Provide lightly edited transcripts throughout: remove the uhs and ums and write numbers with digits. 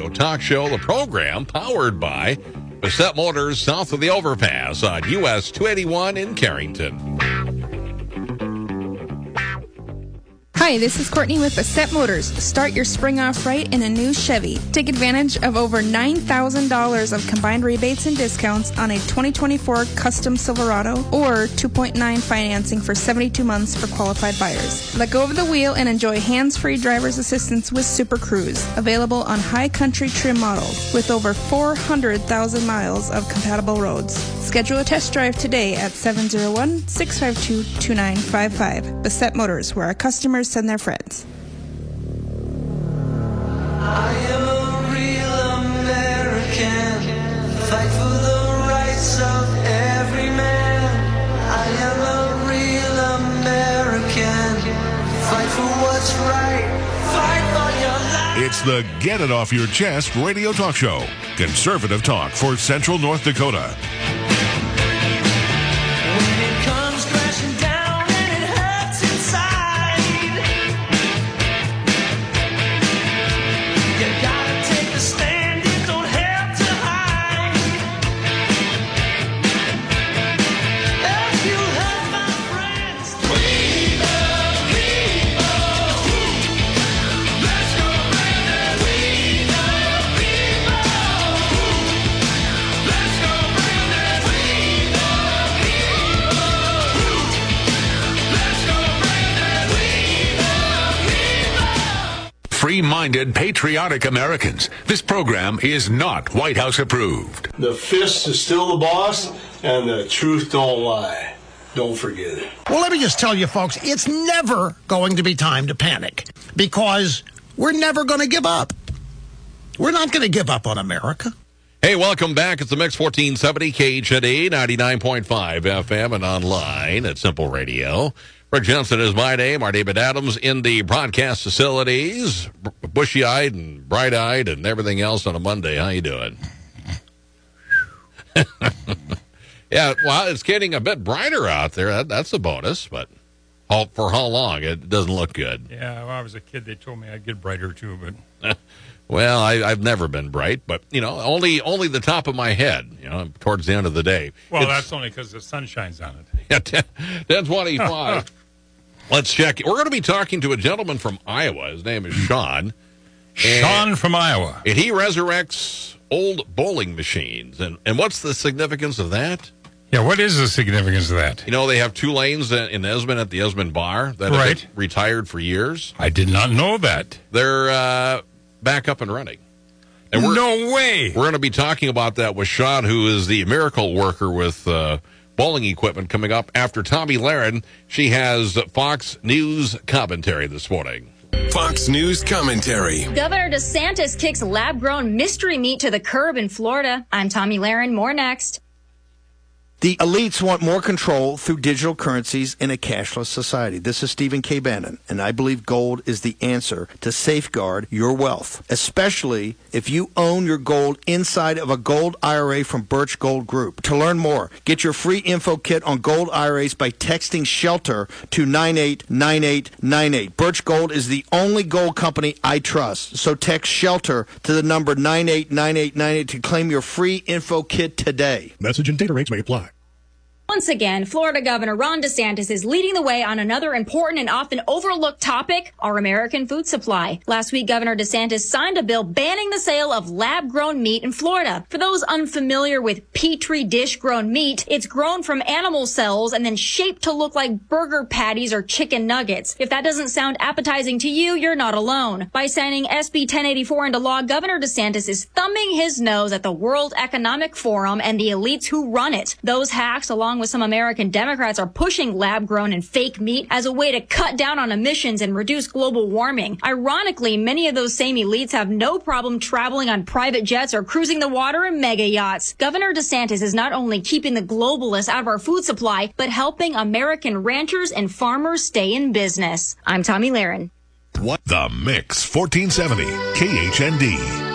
Talk Show, the program powered by Bassett Motors south of the overpass on US 281 in Carrington. Hi, this is Courtney with Bassett Motors. Start your spring off right in a new Chevy. Take advantage of over $9,000 of combined rebates and discounts on a 2024 Custom Silverado or 2.9 financing for 72 months for qualified buyers. Let go of the wheel and enjoy hands-free driver's assistance with Super Cruise, available on high country trim models with over 400,000 miles of compatible roads. Schedule a test drive today at 701-652-2955. Bassett Motors, where our customers send their friends. I am a real American. Fight for the rights of every man. I am a real American. Fight for what's right. Fight for your life. It's the Get It Off Your Chest radio talk show. Conservative talk for Central North Dakota. Free-minded, patriotic Americans. This program is not White House approved. The fist is still the boss, and the truth don't lie. Don't forget it. Well, let me just tell you, folks, it's never going to be time to panic because we're never going to give up. We're not going to give up on America. Hey, welcome back. It's the Mix 1470 KHND 99.5 FM and online at Simple Radio. Rick Johnson is my name. Our David Adams in the broadcast facilities, bushy-eyed and bright-eyed and everything else on a Monday. How you doing? Yeah, well, it's getting a bit brighter out there. That's a bonus, but for how long? It doesn't look good. Yeah, when I was a kid, they told me I'd get brighter too, but... Well, I've never been bright, but, only the top of my head, towards the end of the day. Well, that's only because the sun shines on it. Yeah, 10:25. Let's check. We're going to be talking to a gentleman from Iowa. His name is Sean. Sean from Iowa. And he resurrects old bowling machines. And what's the significance of that? Yeah, what is the significance of that? They have two lanes in Esmond at the Esmond Bar that have been retired for years. I did not know that. They're back up and running. And no way. We're going to be talking about that with Sean, who is the miracle worker with bowling equipment, coming up after Tommy Lahren. She has Fox News commentary this morning. Fox News commentary. Governor DeSantis kicks lab-grown mystery meat to the curb in Florida. I'm Tommy Lahren. More next. The elites want more control through digital currencies in a cashless society. This is Stephen K. Bannon, and I believe gold is the answer to safeguard your wealth, especially if you own your gold inside of a gold IRA from Birch Gold Group. To learn more, get your free info kit on gold IRAs by texting SHELTER to 989898. Birch Gold is the only gold company I trust, so text SHELTER to the number 989898 to claim your free info kit today. Message and data rates may apply. Once again, Florida Governor Ron DeSantis is leading the way on another important and often overlooked topic, our American food supply. Last week, Governor DeSantis signed a bill banning the sale of lab-grown meat in Florida. For those unfamiliar with Petri dish-grown meat, it's grown from animal cells and then shaped to look like burger patties or chicken nuggets. If that doesn't sound appetizing to you, you're not alone. By signing SB 1084 into law, Governor DeSantis is thumbing his nose at the World Economic Forum and the elites who run it. Those hacks, along with some American Democrats, are pushing lab-grown and fake meat as a way to cut down on emissions and reduce global warming. Ironically, many of those same elites have no problem traveling on private jets or cruising the water in mega yachts. Governor DeSantis is not only keeping the globalists out of our food supply, but helping American ranchers and farmers stay in business. I'm Tommy Lahren. What the Mix 1470 KHND.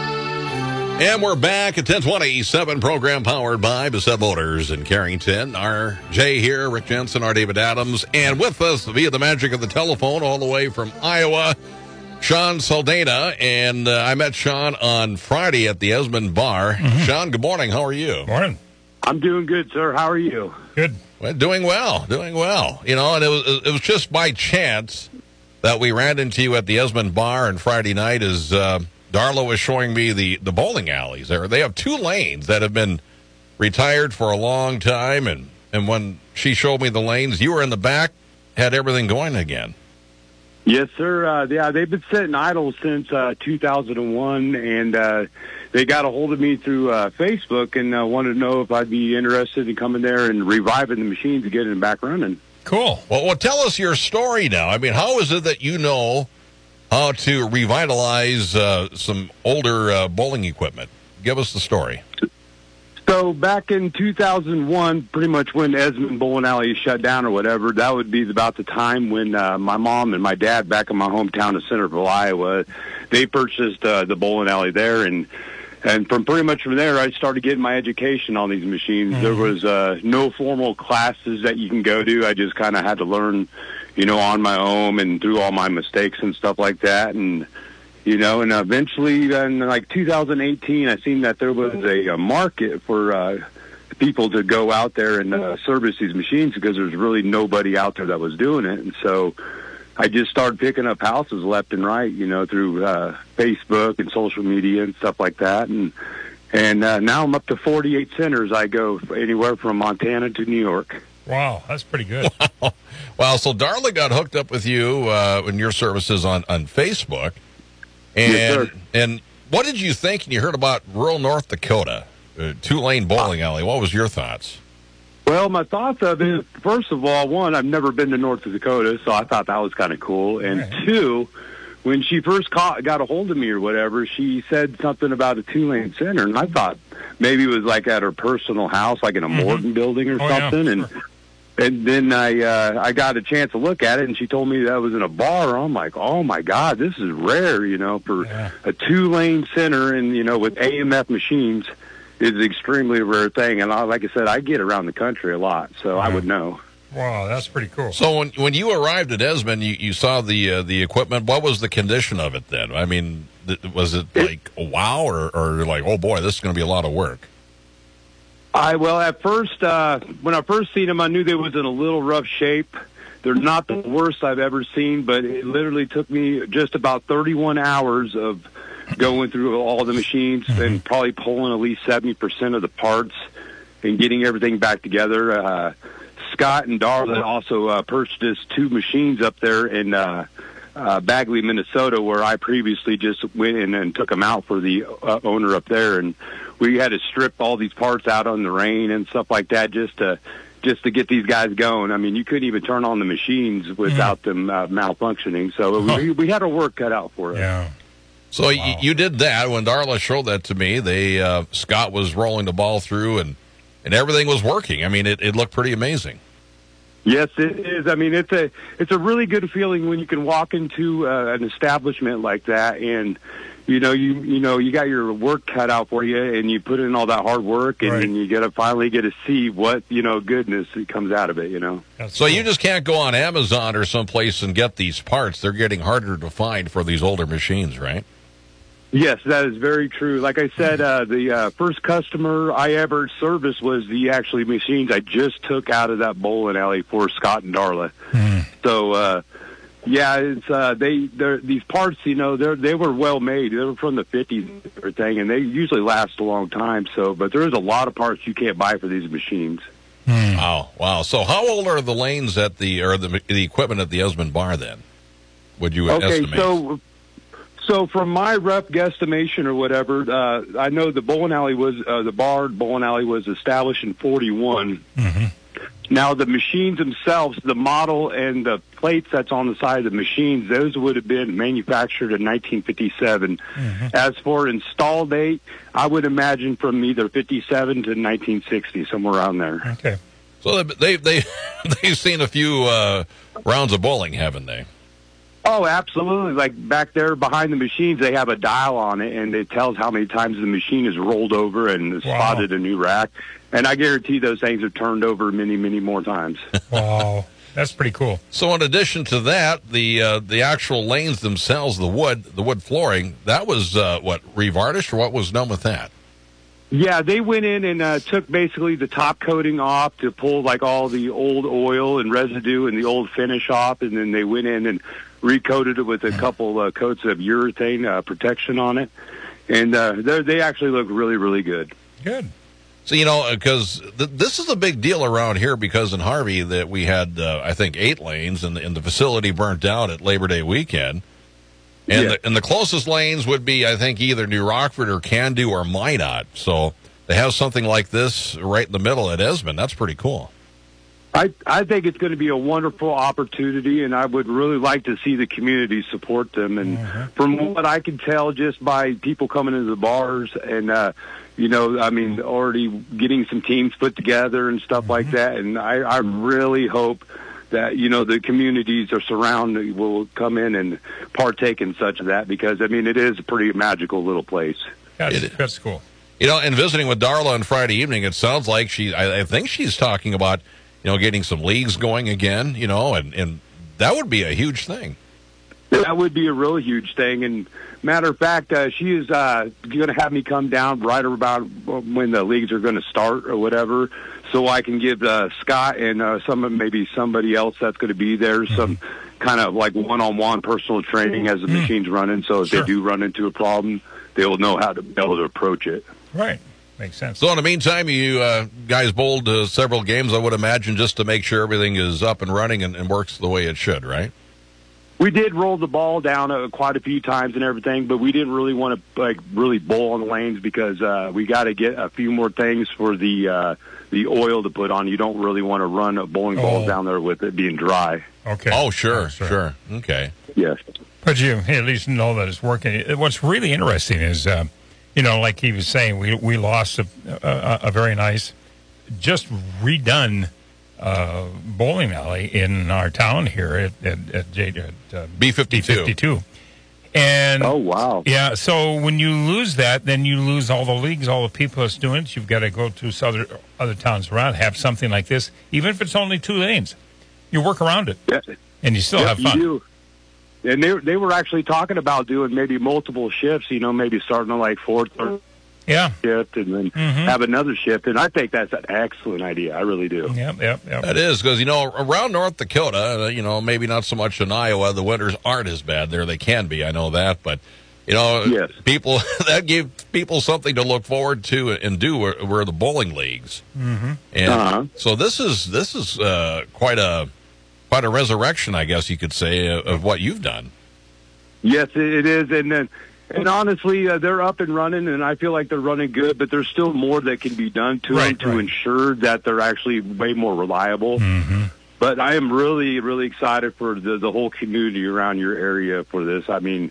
And we're back at 1027, program powered by Bassett Motors in Carrington. Our Jay here, Rick Jensen, our David Adams, and with us via the magic of the telephone all the way from Iowa, Sean Saldana, and I met Sean on Friday at the Esmond Bar. Mm-hmm. Sean, good morning. How are you? Morning. I'm doing good, sir. How are you? Good. Well, doing well. You know, and it was just by chance that we ran into you at the Esmond Bar on Friday night as Darla was showing me the bowling alleys there. They have 2 lanes that have been retired for a long time, and when she showed me the lanes, you were in the back, had everything going again. Yes, sir. Yeah, they've been sitting idle since 2001, and they got a hold of me through Facebook and wanted to know if I'd be interested in coming there and reviving the machines and getting them back running. Cool. Well, tell us your story now. I mean, how is it that you know how to revitalize some older bowling equipment? Give us the story. So back in 2001, pretty much when Esmond Bowling Alley shut down or whatever, that would be about the time when my mom and my dad back in my hometown of Centerville, Iowa, they purchased the bowling alley there. And from pretty much from there, I started getting my education on these machines. Mm-hmm. There was no formal classes that you can go to. I just kind of had to learn, you know, on my own and through all my mistakes and stuff like that. And you know, and eventually in like 2018, I seen that there was a market for people to go out there and service these machines because there's really nobody out there that was doing it. And so I just started picking up houses left and right, you know, through Facebook and social media and stuff like that. And now I'm up to 48 centers. I go anywhere from Montana to New York. Wow, that's pretty good. Wow, so Darla got hooked up with you in your services on Facebook. Yes, and what did you think when you heard about rural North Dakota, 2-lane bowling alley? What was your thoughts? Well, my thoughts of it, first of all, one, I've never been to North Dakota, so I thought that was kind of cool. And right. 2, when she first got a hold of me or whatever, she said something about a 2-lane center, and I thought maybe it was like at her personal house, like in a Morton building or something. Yeah, sure. And then I got a chance to look at it, and she told me that was in a bar. I'm like, oh, my God, this is rare, you know, for a 2-lane center and, you know, with AMF machines is an extremely rare thing. And like I said, I get around the country a lot, so I would know. Wow, that's pretty cool. So when you arrived at Esmond, you saw the equipment. What was the condition of it then? I mean, was it like, wow, or like, oh, boy, this is going to be a lot of work? Well, at first, when I first seen them, I knew they was in a little rough shape. They're not the worst I've ever seen, but it literally took me just about 31 hours of going through all the machines and probably pulling at least 70% of the parts and getting everything back together. Scott and Darla also purchased 2 machines up there in Bagley, Minnesota, where I previously just went in and took them out for the owner up there, and we had to strip all these parts out on the rain and stuff like that just to get these guys going. I mean, you couldn't even turn on the machines without them malfunctioning. So we had our work cut out for us. Yeah. So you did that. When Darla showed that to me, Scott was rolling the ball through and everything was working. I mean, it looked pretty amazing. Yes, it is. I mean, it's a really good feeling when you can walk into an establishment like that and you got your work cut out for you, and you put in all that hard work, and you finally get to see what goodness that comes out of it. So you just can't go on Amazon or someplace and get these parts. They're getting harder to find for these older machines, right? Yes, that is very true. Like I said, the first customer I ever serviced was the actually machines I just took out of that bowling alley for Scott and Darla. So. Yeah, it's these parts, they were well made. They were from the 50s and everything, and they usually last a long time. But there is a lot of parts you can't buy for these machines. Wow. So how old are the lanes at the equipment at the Esmond Bar then? Would you estimate? So from my rough guesstimation or whatever, I know the bowling alley was bowling alley was established in 41. Mm-hmm. Now, the machines themselves, the model and the plates that's on the side of the machines, those would have been manufactured in 1957. Mm-hmm. As for install date, I would imagine from either 57 to 1960, somewhere around there. Okay. So they've seen a few rounds of bowling, haven't they? Oh, absolutely. Like back there behind the machines, they have a dial on it, and it tells how many times the machine is rolled over and spotted a new rack. And I guarantee those things have turned over many, many more times. Wow. That's pretty cool. So in addition to that, the actual lanes themselves, the wood flooring, that was revarnished, or what was done with that? Yeah, they went in and took basically the top coating off to pull like all the old oil and residue and the old finish off, and then they went in and recoated it with a couple coats of urethane protection on it, and they actually look really, really good. Good. So, because this is a big deal around here, because in Harvey that we had, I think, 8 lanes, and the facility burnt down at Labor Day weekend. And, the closest lanes would be, I think, either New Rockford or Candu or Minot. So they have something like this right in the middle at Esmond. That's pretty cool. I think it's going to be a wonderful opportunity, and I would really like to see the community support them. And from what I can tell, just by people coming into the bars and, already getting some teams put together and stuff like that. And I really hope that, the communities are surrounded will come in and partake in such of that, because, it is a pretty magical little place. That's cool. And visiting with Darla on Friday evening, it sounds like I think she's talking about, getting some leagues going again, and that would be a huge thing. That would be a really huge thing. And matter of fact, she is going to have me come down right about when the leagues are going to start or whatever, so I can give Scott and maybe somebody else that's going to be there some kind of like one-on-one personal training as the machine's running. So if they do run into a problem, they will know how to be able to approach it. Right. Makes sense. So in the meantime, you guys bowled several games, I would imagine, just to make sure everything is up and running and works the way it should, right? We did roll the ball down quite a few times and everything, but we didn't really want to really bowl on the lanes, because we got to get a few more things for the oil to put on. You don't really want to run a bowling ball down there with it being dry. Okay. Oh, sure. Okay. Yes. But you at least know that it's working. What's really interesting is, like he was saying, we lost a very nice, just redone bowling alley in our town here at B52. And oh, wow. Yeah, so when you lose that, then you lose all the leagues, all the people that's doing it. You've got to go to other towns around, have something like this, even if it's only 2 lanes. You work around it, and you still have fun. You do. And they were actually talking about doing maybe multiple shifts, maybe starting at like 4:30. Shift and then have another shift, and I think that's an excellent idea. I really do. Yep. That is, because around North Dakota, maybe not so much in Iowa. The winters aren't as bad there. They can be. I know that, but people that give people something to look forward to and do were the bowling leagues, and so this is quite a resurrection, I guess you could say, of what you've done. Yes, it is, and honestly, they're up and running, and I feel like they're running good, but there's still more that can be done to them to ensure that they're actually way more reliable. But I am really, really excited for the whole community around your area for this. I mean,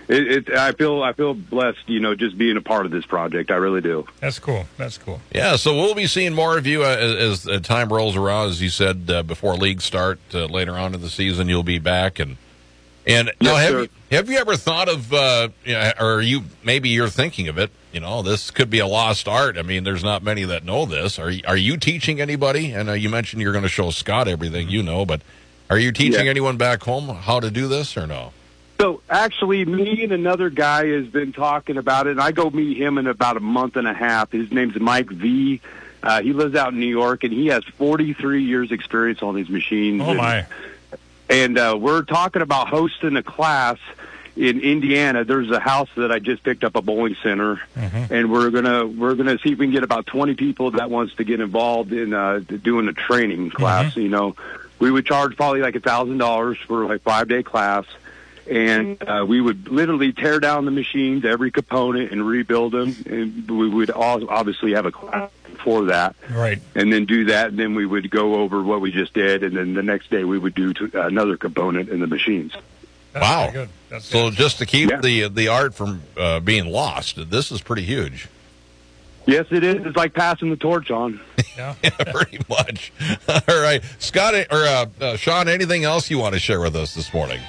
I feel blessed, just being a part of this project. I really do. That's cool. Yeah, so we'll be seeing more of you as time rolls around. As you said, before leagues start later on in the season, you'll be back. And now, have you ever thought of, or you're thinking of it, this could be a lost art. I mean, there's not many that know this. Are you teaching anybody? And you mentioned you're going to show Scott everything but are you teaching anyone back home how to do this or no? So actually, me and another guy has been talking about it, and I go meet him in about a month and a half. His name's Mike V. He lives out in New York, and he has 43 years experience on these machines. Oh, my. And we're talking about hosting a class in Indiana. There's a house that I just picked up, a bowling center, and we're gonna see if we can get about 20 people that wants to get involved in doing a training class. We would charge probably like $1,000 for like 5-day class, and we would literally tear down the machines, every component, and rebuild them. And we would obviously have a class for that, right? And then do that, and then we would go over what we just did, and then the next day we would do another component in the machines. That's wow! Good. That's so good. Just to keep the art from being lost, this is pretty huge. Yes, it is. It's like passing the torch on. Yeah, pretty much. All right, Scott or Sean, anything else you want to share with us this morning?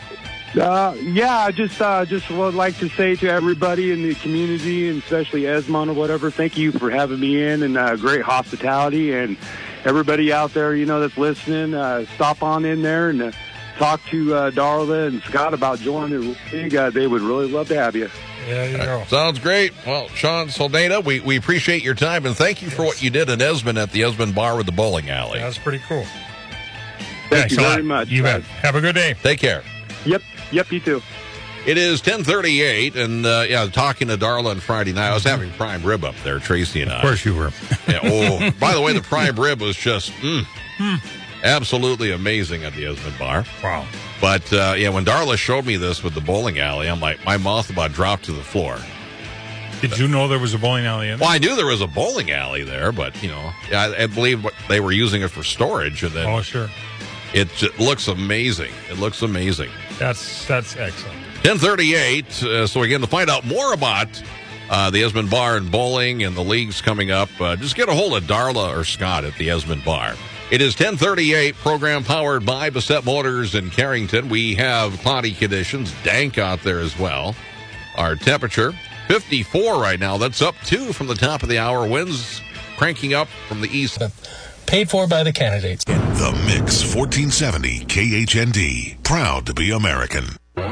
I just would like to say to everybody in the community, and especially Esmond or whatever, thank you for having me in, and great hospitality. And everybody out there, that's listening, stop on in there and talk to Darla and Scott about joining the league. They would really love to have you. Yeah, you go. Sounds great. Well, Sean Soldana, we appreciate your time, and thank you for what you did in Esmond at the Esmond Bar with the bowling alley. That's pretty cool. Thank you very much. You bet. Have a good day. Take care. Yep, you too. It is 10:38, and talking to Darla on Friday night. I was having prime rib up there, Tracy and I. Of course you were. Yeah, by the way, the prime rib was just absolutely amazing at the Esmond Bar. Wow. But, when Darla showed me this with the bowling alley, I'm like, my mouth about dropped to the floor. Did you know there was a bowling alley in there? Well, I knew there was a bowling alley there, but, I believe they were using it for storage. And then oh, sure. It looks amazing. It looks amazing. That's excellent. 10:38. So, again, to find out more about the Esmond Bar and bowling and the leagues coming up, just get a hold of Darla or Scott at the Esmond Bar. It is 10:38, program powered by Bassett Motors in Carrington. We have cloudy conditions, dank out there as well. Our temperature, 54 right now. That's up 2 from the top of the hour. Winds cranking up from the east. Paid for by the candidates. The Mix 1470 KHND. Proud to be American.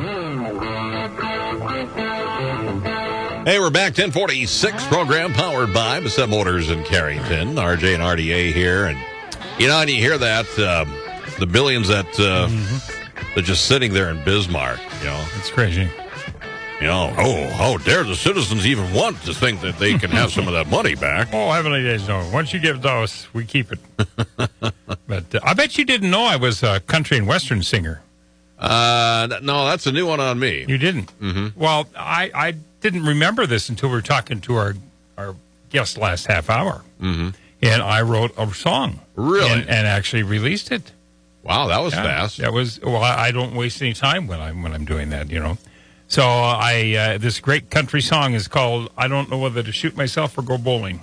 Hey, we're back. 1046 program powered by Bassett Motors in Carrington. RJ and RDA here. And, and you hear that, the billions that are just sitting there in Bismarck, It's crazy. How dare the citizens even want to think that they can have some of that money back? Oh, heavenly days, no. Once you give it to us, we keep it. But I bet you didn't know I was a country and western singer. No, that's a new one on me. You didn't? Mm-hmm. Well, I didn't remember this until we were talking to our guest last half hour. Mm-hmm. And I wrote a song. Really? And actually released it. Wow, that was fast. That was, I don't waste any time when I'm doing that, So this great country song is called "I Don't Know Whether to Shoot Myself or Go Bowling,"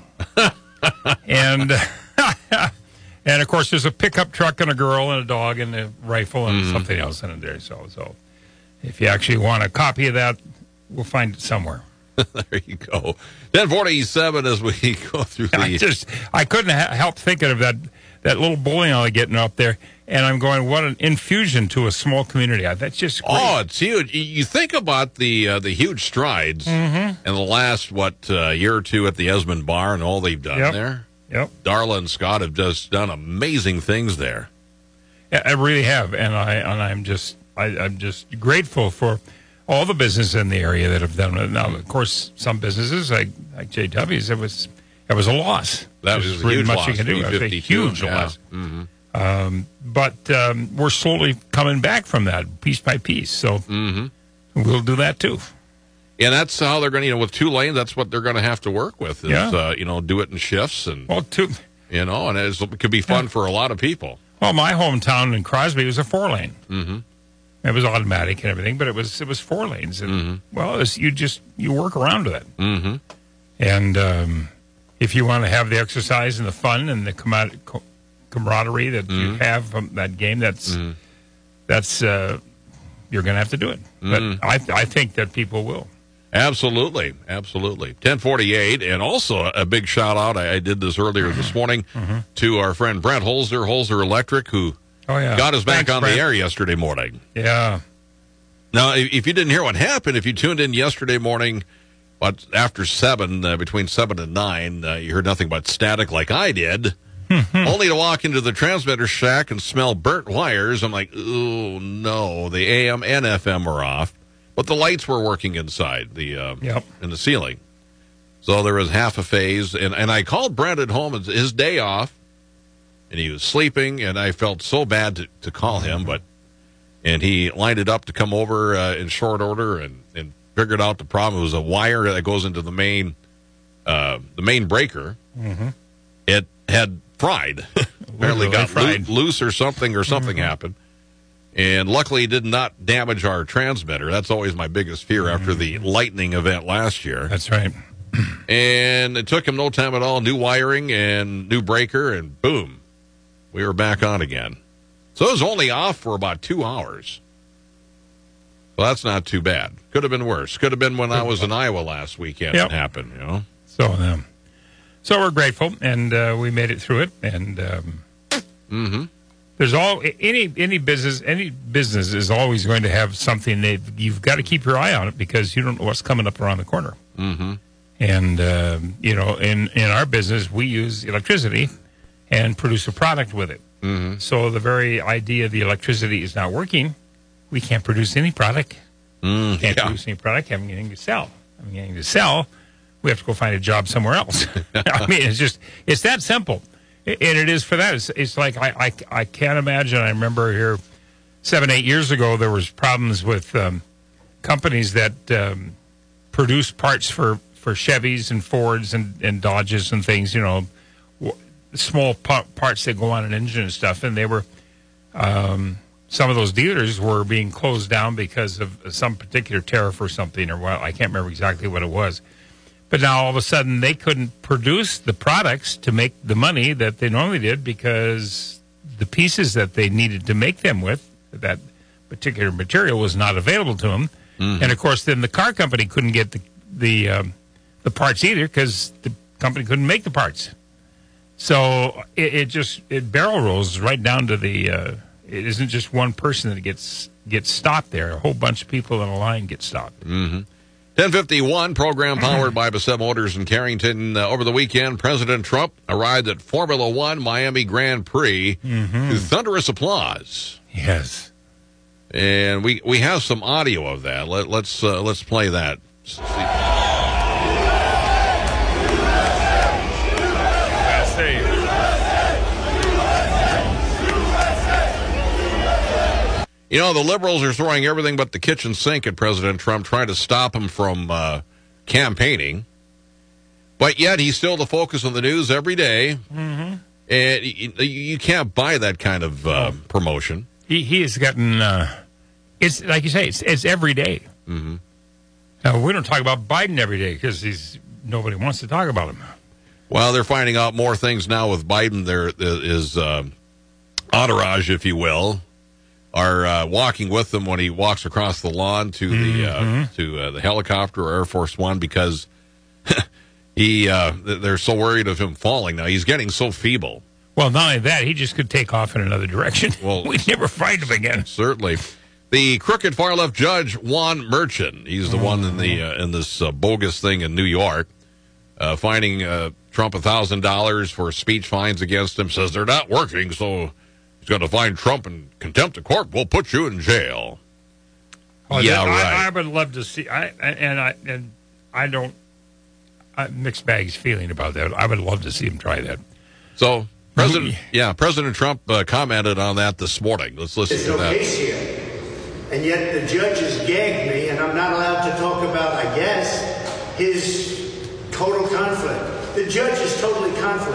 and of course there's a pickup truck and a girl and a dog and a rifle and something else in it there. So if you actually want a copy of that, we'll find it somewhere. There you go. 10:47 as we go through the. I couldn't help thinking of that little bowling alley getting up there. And I'm going, what an infusion to a small community. That's just great. Oh, it's huge. You think about the huge strides in the last, year or two at the Esmond Bar and all they've done there. Yep. Darla and Scott have just done amazing things there. Yeah, I really have. And I'm just grateful for all the businesses in the area that have done it. Now, of course, some businesses like JW's, it was a loss. That was a huge loss. You can do. It was a huge loss. Mm-hmm. But we're slowly coming back from that piece by piece. So we'll do that too. And that's how they're going to, with 2 lanes, that's what they're going to have to work with is, do it in shifts. And, and it could be fun for a lot of people. Well, my hometown in Crosby was a 4-lane. Mm-hmm. It was automatic and everything, but it was 4 lanes. And, you work around with it. Mm-hmm. And if you want to have the exercise and the fun and the camaraderie that you have from that game, that's you're going to have to do it. But I think that people will. Absolutely. 10:48, and also a big shout out. I did this earlier this morning to our friend Brent Holzer Electric, who got us back on the air yesterday morning. Yeah. Now, if you didn't hear what happened, if you tuned in yesterday morning, but after 7, between 7 and 9, you heard nothing but static like I did. Only to walk into the transmitter shack and smell burnt wires. I'm like, oh, no. The AM and FM are off. But the lights were working inside in the ceiling. So there was half a phase. And I called Brent at home. It's his day off. And he was sleeping. And I felt so bad to call him. And he lined it up to come over in short order and figured out the problem. It was a wire that goes into the main breaker. Mm-hmm. It had fried. Apparently got loose or something happened. And luckily it did not damage our transmitter. That's always my biggest fear after the lightning event last year. That's right. And it took him no time at all. New wiring and new breaker, and boom, we were back on again. So it was only off for about 2 hours. Well, that's not too bad. Could have been worse. Could have been when I was in Iowa last weekend. It happened, So we're grateful, and we made it through it. And there's any business is always going to have something that you've got to keep your eye on it because you don't know what's coming up around the corner. Mm-hmm. And in our business, we use electricity and produce a product with it. Mm-hmm. So the very idea the electricity is not working, we can't produce any product. Can't produce any product. Haven't anything to sell. Haven't anything to sell. We have to go find a job somewhere else. I mean, it's that simple. And it is for that. It's like I can't imagine. I remember here 7-8 years ago there was problems with companies that produce parts for Chevys and Fords and Dodges and things. You know, small parts that go on an engine and stuff. And they were some of those dealers were being closed down because of some particular tariff or something or what. I can't remember exactly what it was. But now all of a sudden they couldn't produce the products to make the money that they normally did because the pieces that they needed to make them with, that particular material, was not available to them. Mm-hmm. And of course, then the car company couldn't get the parts either because the company couldn't make the parts. So it barrel rolls right down to the. It isn't just one person that gets stopped there. A whole bunch of people in a line get stopped. Mm-hmm. 1051, program powered by Bassett Motors in Carrington. Over the weekend, President Trump arrived at Formula One Miami Grand Prix to thunderous applause. Yes. And we have some audio of that. Let's play that. You know, the liberals are throwing everything but the kitchen sink at President Trump, trying to stop him from campaigning. But yet he's still the focus of the news every day. Mm-hmm. And you can't buy that kind of promotion. He has gotten, it's like you say, it's every day. Mm-hmm. Now, we don't talk about Biden every day because nobody wants to talk about him. Well, they're finding out more things now with Biden. There is entourage, if you will, are walking with him when he walks across the lawn to the helicopter or Air Force One because they're so worried of him falling now. He's getting so feeble. Well, not only that, he just could take off in another direction. Well, we'd never find him again. Certainly. The crooked far-left judge, Juan Merchan, he's the one in this bogus thing in New York, finding Trump $1,000 for speech fines against him, says they're not working, so he's going to find Trump in contempt of court. We'll put you in jail. Oh, yeah, right. I would love to see. I don't. Mixed bags feeling about that. I would love to see him try that. So, President Trump commented on that this morning. Let's listen to that. There's no case here, and yet the judge has gagged me, and I'm not allowed to talk about, I guess, his total conflict. The judge is totally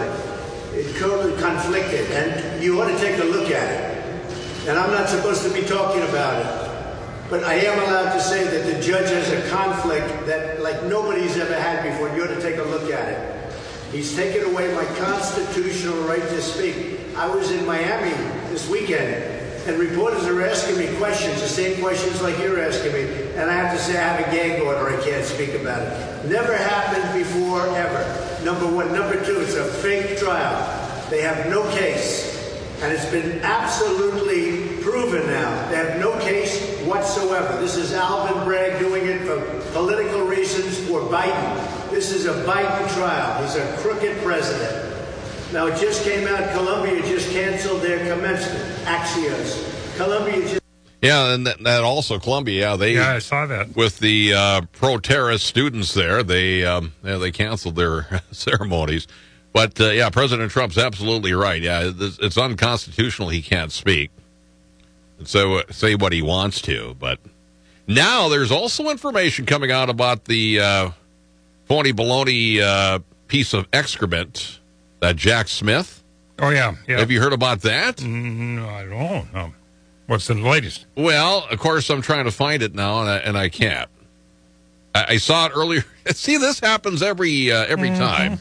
conflicted, and you ought to take a look at it. And I'm not supposed to be talking about it, but I am allowed to say that the judge has a conflict that like nobody's ever had before. You ought to take a look at it. He's taken away my constitutional right to speak. I was in Miami this weekend, and reporters are asking me questions, the same questions like you're asking me, and I have to say I have a gag order. I can't speak about it. Never happened before, ever. Number one. Number two, it's a fake trial. They have no case, and it's been absolutely proven now. They have no case whatsoever. This is Alvin Bragg doing it for political reasons for Biden. This is a Biden trial. He's a crooked president. Now, it just came out, Columbia just canceled their commencement, Axios. Columbia just... Yeah, and that also, Columbia, I saw that. With the pro-terrorist students there, they canceled their ceremonies. But, President Trump's absolutely right. Yeah, it's unconstitutional. He can't speak and so say what he wants to. But now there's also information coming out about the phony baloney piece of excrement, that Jack Smith. Oh, yeah. Have you heard about that? No, I don't. No. What's the latest? Well, of course, I'm trying to find it now, and I can't. I saw it earlier. See, this happens every time.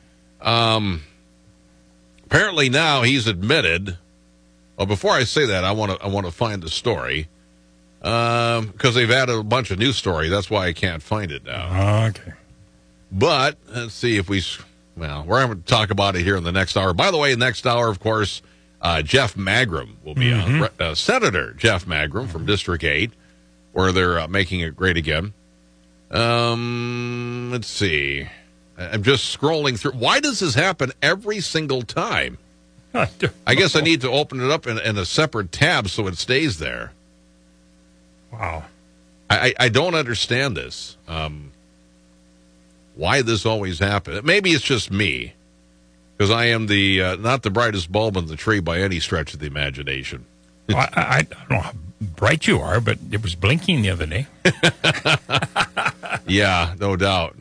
Apparently now he's admitted. Well, before I say that, I want to find the story because they've added a bunch of new stories. That's why I can't find it now. Okay. But let's see if we Well, we're going to talk about it here in the next hour. By the way, next hour, of course, Jeff Magrum will be on. Senator Jeff Magrum from District 8, where they're making it great again. Let's see. I'm just scrolling through. Why does this happen every single time? I guess I need to open it up in a separate tab so it stays there. Wow. I don't understand this. Why this always happens. Maybe it's just me, because I am the not the brightest bulb in the tree by any stretch of the imagination. Well, I don't know how bright you are, but it was blinking the other day. Yeah, no doubt.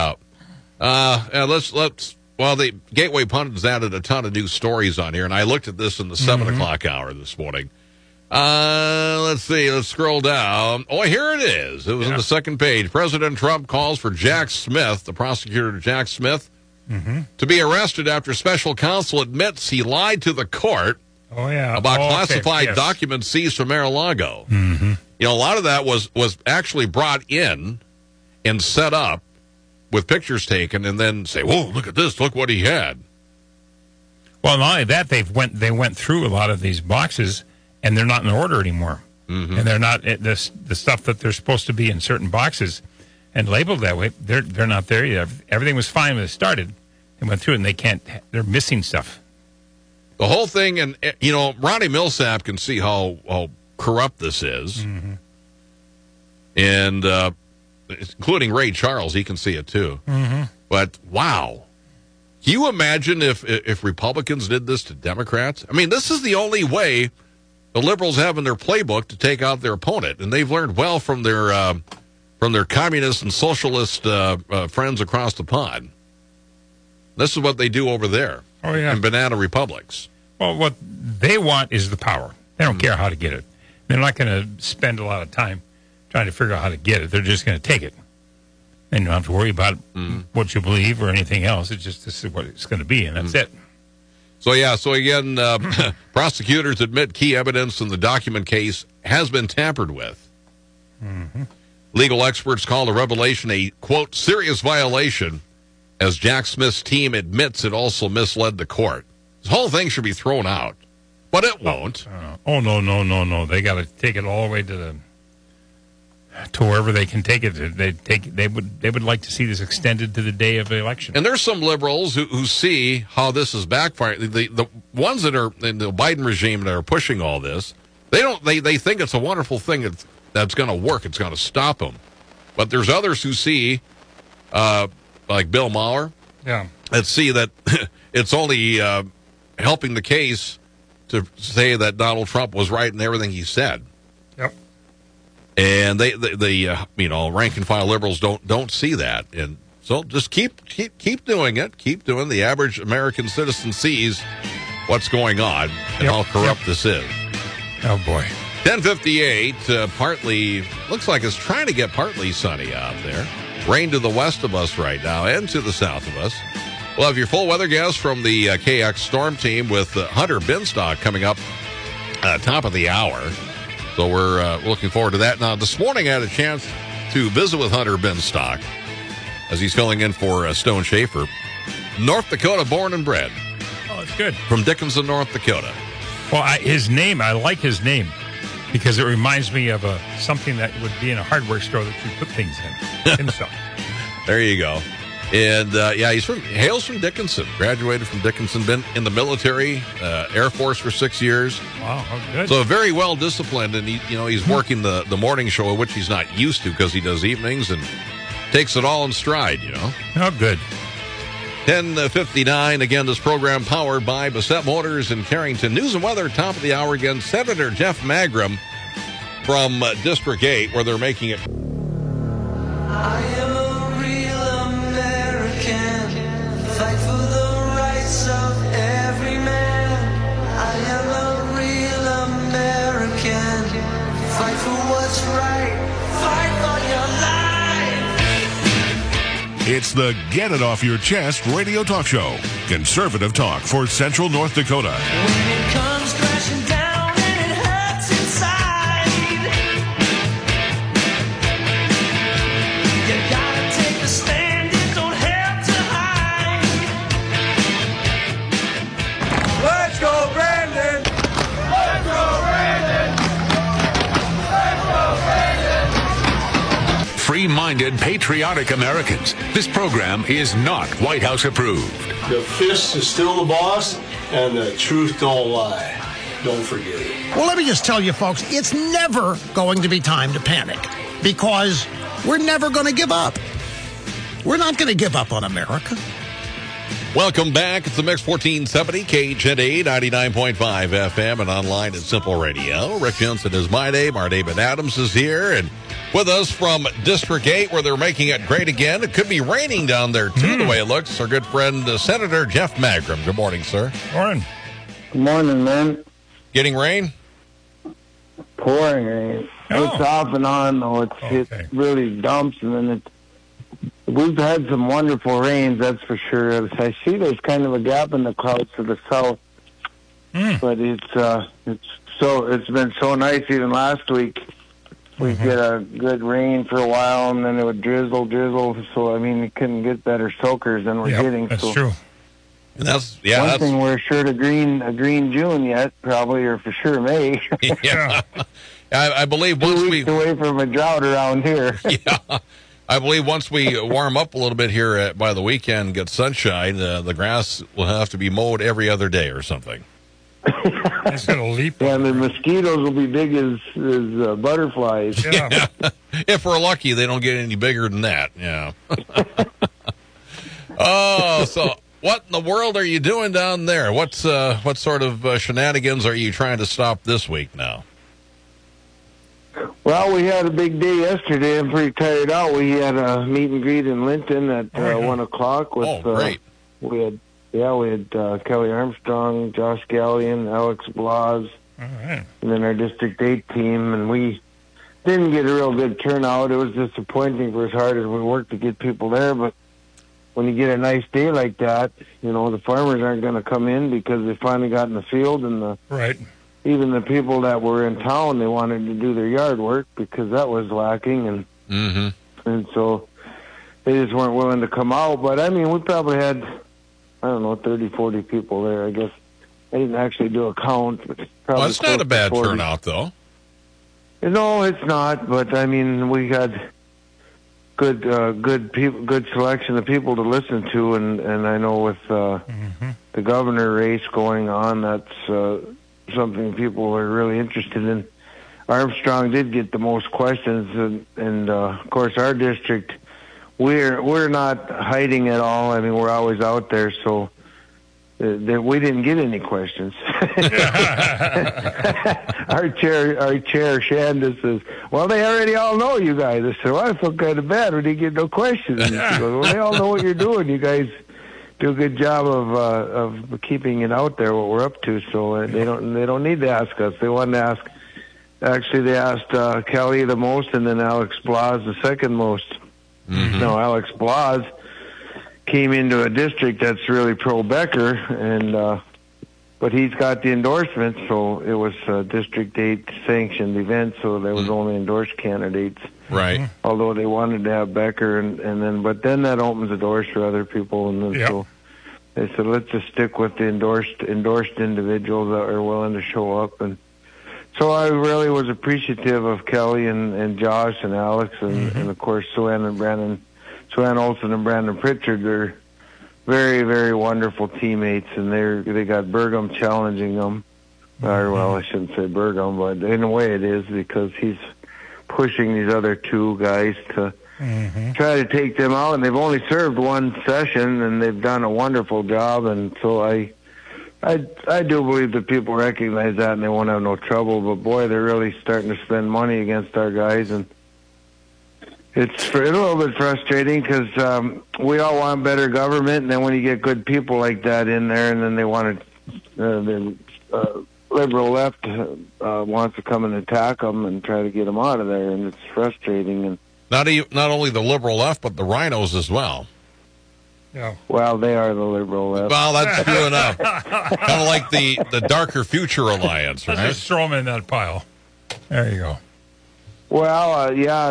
Well, the Gateway Pundits added a ton of new stories on here, and I looked at this in the 7 o'clock hour this morning. Let's see. Let's scroll down. Oh, here it is. It was on the second page. President Trump calls for Jack Smith, the prosecutor Jack Smith, to be arrested after special counsel admits he lied to the court about classified documents seized from Mar-a-Lago. You know, a lot of that was actually brought in and set up with pictures taken, and then say, "Whoa, look at this! Look what he had." Well, not only that, they went through a lot of these boxes, and they're not in order anymore. And they're not the stuff that they're supposed to be in certain boxes and labeled that way. They're not there yet. Everything was fine when it started. They went through it, and they're missing stuff. The whole thing, and you know, Ronnie Millsap can see how corrupt this is, and including Ray Charles, he can see it too. But wow, can you imagine if Republicans did this to Democrats? I mean, this is the only way the liberals have in their playbook to take out their opponent, and they've learned well from their communist and socialist friends across the pond. This is what they do over there. In banana republics. Well, what they want is the power. They don't care how to get it. They're not going to spend a lot of time trying to figure out how to get it. They're just going to take it. And you don't have to worry about what you believe or anything else. It's just this is what it's going to be, and that's it. So again, prosecutors admit key evidence in the document case has been tampered with. Legal experts call the revelation a, quote, serious violation, as Jack Smith's team admits it also misled the court. This whole thing should be thrown out, but it won't. No. They got to take it all the way to wherever they can take it. They would like to see this extended to the day of the election. And there's some liberals who see how this is backfiring. The ones that are in the Biden regime that are pushing all this, they think it's a wonderful thing that's going to work. It's going to stop them. But there's others who see, like Bill Maher, that see that it's only helping the case to say that Donald Trump was right in everything he said. And they rank and file liberals don't see that, and so just keep doing it. Keep doing. The average American citizen sees what's going on and how corrupt this is. Oh boy. 10:58. Partly looks like it's trying to get partly sunny out there. Rain to the west of us right now and to the south of us. We'll have your full weather guest from the KX Storm Team with Hunter Binstock coming up top of the hour. So we're looking forward to that. Now, this morning I had a chance to visit with Hunter Binstock as he's filling in for Stone Schaefer. North Dakota born and bred. Oh, it's good. From Dickinson, North Dakota. Well, his name, I like his name because it reminds me of something that would be in a hardware store that you put things in. There you go. And, he hails from Dickinson, graduated from Dickinson, been in the military, Air Force for 6 years. Wow, how good. So very well disciplined, and he's working the morning show, which he's not used to because he does evenings and takes it all in stride, Oh, good. 10:59, again, this program powered by Bassett Motors in Carrington. News and weather, top of the hour again. Senator Jeff Magrum from District 8, where they're making it. I am a real American, fight for the rights of every man. I am a real American, fight for what's right, fight for your life. It's the Get It Off Your Chest radio talk show. Conservative talk for Central North Dakota. When it comes crashing down and it hurts inside, you gotta take a stand, it don't have to hide. open-minded, patriotic Americans. This program is not White House approved. The fist is still the boss, and the truth don't lie. Don't forget it. Well, let me just tell you, folks, it's never going to be time to panic because we're never going to give up. We're not going to give up on America. Welcome back. It's the Mix 1470, KHNA 99.5 FM and online at Simple Radio. Rick Jensen is my name. Our David Adams is here. And with us from District 8, where they're making it great again. It could be raining down there, too, the way it looks. Our good friend, Senator Jeff Magrum. Good morning, sir. Morning. Good morning, man. Getting rain? Pouring rain. Oh. It's off and on, though. It really dumps, and then we've had some wonderful rains, that's for sure. I see there's kind of a gap in the clouds to the south, but it's been so nice. Even last week, we get a good rain for a while, and then it would drizzle. So I mean, you couldn't get better soakers than we're getting. That's so. true. And that's one thing we're sure to a green June yet, probably, or for sure May. Yeah, I believe once 2 weeks away from a drought around here. Yeah, I believe once we warm up a little bit here by the weekend, get sunshine, the grass will have to be mowed every other day or something. It's going to leap. Yeah, and the mosquitoes will be big as butterflies. Yeah. If we're lucky, they don't get any bigger than that. Yeah. Oh, so what in the world are you doing down there? What sort of shenanigans are you trying to stop this week now? Well, we had a big day yesterday. I'm pretty tired out. We had a meet and greet in Linton at 1 o'clock. With, great. We had Kelly Armstrong, Josh Gallion, Alex Blas, and then our District 8 team. And we didn't get a real good turnout. It was disappointing for as hard as we worked to get people there. But when you get a nice day like that, the farmers aren't going to come in because they finally got in the field, and even the people that were in town, they wanted to do their yard work because that was lacking, and so they just weren't willing to come out. But I mean, we probably had, 30, 40 people there. I guess I didn't actually do a count, but probably it's not a bad turnout, though. No, it's not. But I mean, we had good people, good selection of people to listen to, and I know with the governor race going on, that's something people are really interested in. Armstrong did get the most questions, and of course our district, we're not hiding at all. I mean, we're always out there, so we didn't get any questions. Our chair Shandis says, "Well, they already all know you guys." I said, "Well, I feel kind of bad. We didn't get no questions." And she goes, "Well, they all know what you're doing. You guys do a good job of keeping it out there, what we're up to, so they don't need to ask us. They wanted to ask, actually they asked Kelly the most, and then Alex Blas the second most. No, Alex Blas came into a district that's really pro-Becker, and but he's got the endorsement, so it was a District 8 sanctioned event, so there was only endorsed candidates. Right. Although they wanted to have Becker, but then that opens the doors for other people, and then so they said, let's just stick with the endorsed individuals that are willing to show up. And so I really was appreciative of Kelly and Josh and Alex, and of course Sue-Ann Olson and Brandon Pritchard. They're very, very wonderful teammates, and they got Burgum challenging them. Or, well, I shouldn't say Burgum, but in a way it is, because he's pushing these other two guys to try to take them out, and they've only served one session, and they've done a wonderful job. And so I do believe that people recognize that, and they won't have no trouble. But boy, they're really starting to spend money against our guys, and it's a little bit frustrating because we all want better government, and then when you get good people like that in there, and then they want to, the liberal left wants to come and attack them and try to get them out of there, and it's frustrating. And not only the liberal left, but the rhinos as well. Yeah. Well, they are the liberal left. Well, that's true enough. Kind of like the Darker Future Alliance, right? Just throw them in that pile. There you go. Well,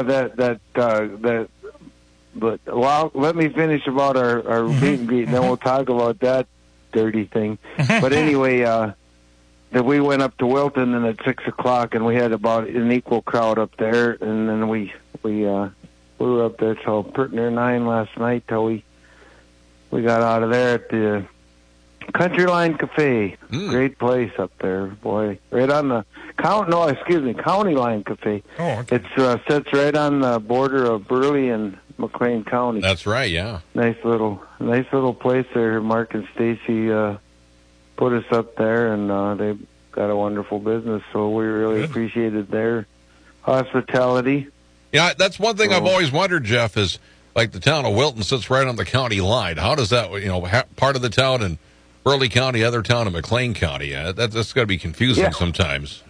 but let me finish about our meet and greet, and then we'll talk about that dirty thing. But anyway, that we went up to Wilton, and at 6 o'clock, and we had about an equal crowd up there, and then we We were up there till pretty near 9 last night till we got out of there at the Country Line Cafe. Great place up there, boy. Right on the County Line Cafe. Oh, okay. It sits right on the border of Burley and McLean County. That's right, yeah. Nice little place there. Mark and Stacy put us up there, and they've got a wonderful business, so we really appreciated their hospitality. Yeah, that's one thing I've always wondered, Jeff, is like the town of Wilton sits right on the county line. How does that, part of the town in Burley County, other town in McLean County? That's got to be confusing sometimes.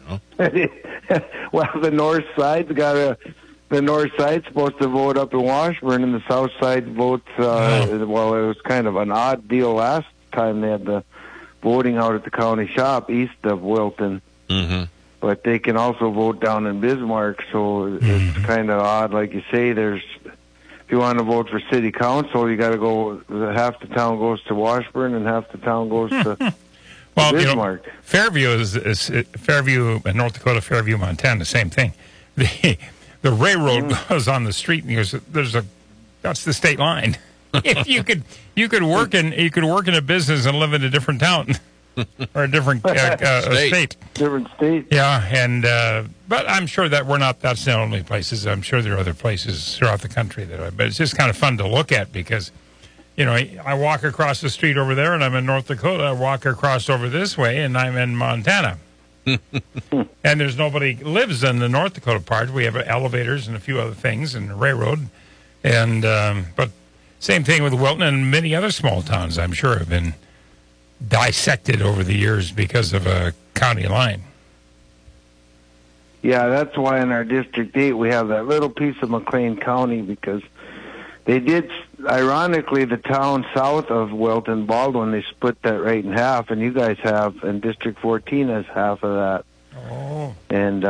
Well, the north side's supposed to vote up in Washburn, and the south side votes. Well, it was kind of an odd deal last time. They had the voting out at the county shop east of Wilton. Mm-hmm. But they can also vote down in Bismarck, so it's kind of odd. Like you say, if you want to vote for city council, you got to go. Half the town goes to Washburn, and half the town goes to Bismarck. Fairview is Fairview, North Dakota, Fairview, Montana. Same thing. The railroad goes on the street, and that's the state line. If you could work in a business and live in a different town. Or a different state. Different state. Yeah, and but I'm sure that that's the only places. I'm sure there are other places throughout the country but it's just kind of fun to look at because, I walk across the street over there and I'm in North Dakota. I walk across over this way and I'm in Montana. And there's nobody lives in the North Dakota part. We have elevators and a few other things and a railroad. And but same thing with Wilton and many other small towns, I'm sure, have been dissected over the years because of a county line. Yeah, that's why in our District 8 we have that little piece of McLean County, because they did, ironically, the town south of Wilton, Baldwin, they split that right in half, and you guys have, and District 14 has half of that. Oh. And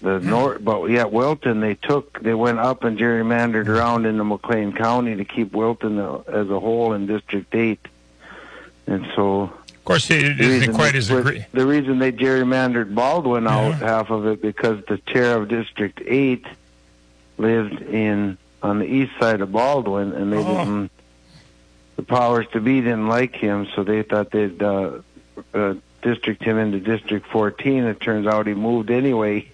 Wilton, they went up and gerrymandered around into McLean County to keep Wilton as a whole in District 8. And so, of course, it isn't quite as the reason they gerrymandered Baldwin out half of it because the chair of District 8 lived on the east side of Baldwin, and they didn't. The powers to be didn't like him, so they thought they'd district him into District 14. It turns out he moved anyway.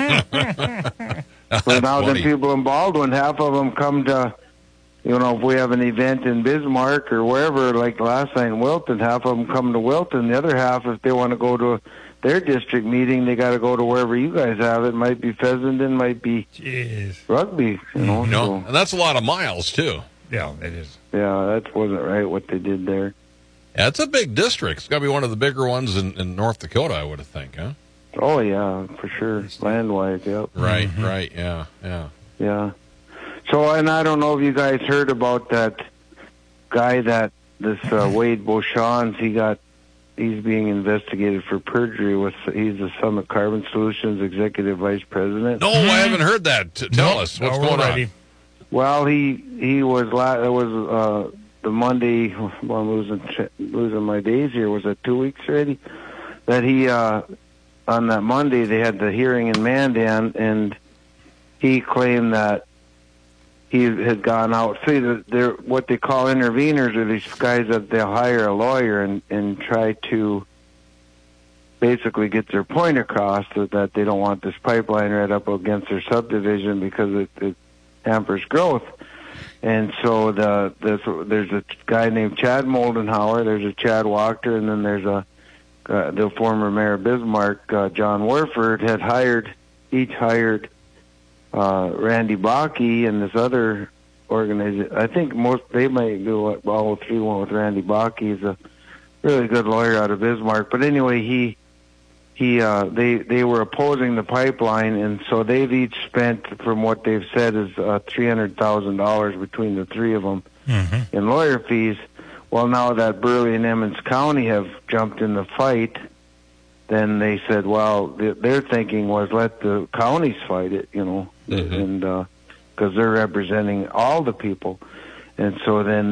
So now the people in Baldwin, half of them come to. If we have an event in Bismarck or wherever, like last night in Wilton, half of them come to Wilton. The other half, if they want to go to their district meeting, they got to go to wherever you guys have it. Might be Fessenden, might be Rugby. And that's a lot of miles, too. Yeah, it is. Yeah, that wasn't right what they did there. Yeah, it's a big district. It's got to be one of the bigger ones in North Dakota, I would think, huh? Oh, yeah, for sure. Land-wise, yep. Right, yeah. Yeah. So, and I don't know if you guys heard about that guy Wade Beauchamp. He's being investigated for perjury. He's the Summit Carbon Solutions Executive Vice President. No, I haven't heard that. Tell us what's going on. Well, he was. It was the Monday. Well, I'm losing my days here. Was it 2 weeks already? That he on that Monday they had the hearing in Mandan, and he claimed that he had gone out. See, they're what they call interveners are these guys that they'll hire a lawyer and try to basically get their point across that they don't want this pipeline right up against their subdivision because it hampers growth. And so there's a guy named Chad Moldenhauer, there's a Chad Wachter, and then there's the former mayor of Bismarck, John Warford, each hired Randy Bakke and this other organization. I think they might do all three went with Randy Bakke. He's a really good lawyer out of Bismarck. But anyway, they were opposing the pipeline, and so they've each spent, from what they've said, is $300,000 between the three of them in lawyer fees. Well, now that Burley and Emmons County have jumped in the fight, then they said, well, their thinking was let the counties fight it, and because they're representing all the people. And so then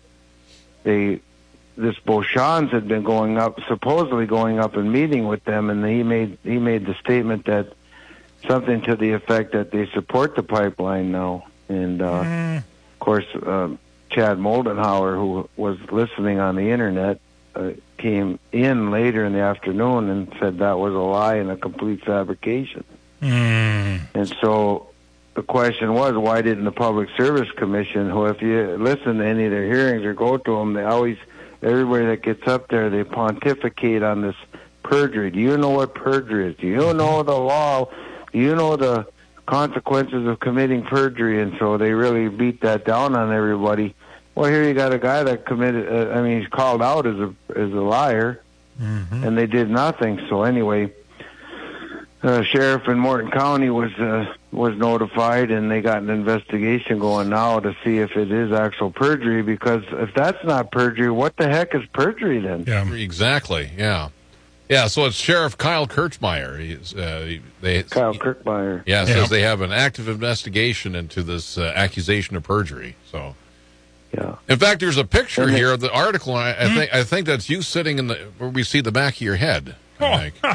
this Beauchamp had been supposedly going up and meeting with them, and he made the statement that something to the effect that they support the pipeline now. And, of course, Chad Moldenhauer, who was listening on the Internet, came in later in the afternoon and said that was a lie and a complete fabrication. And so the question was, why didn't the Public Service Commission, who, if you listen to any of their hearings or go to them, they always, everybody that gets up there, they pontificate on this perjury. Do you know what perjury is? Do you know the law? Do you know the consequences of committing perjury? And so they really beat that down on everybody. Well, here you got a guy that committed, he's called out as a liar, and they did nothing. So anyway, sheriff in Morton County was notified, and they got an investigation going now to see if it is actual perjury, because if that's not perjury, what the heck is perjury then? Yeah, exactly, yeah. Yeah, so it's Sheriff Kyle Kirchmeier. Kyle Kirchmeier. Yeah, says they have an active investigation into this accusation of perjury, so... Yeah. In fact, there's a picture here of the article, and I think that's you sitting in where we see the back of your head. I think.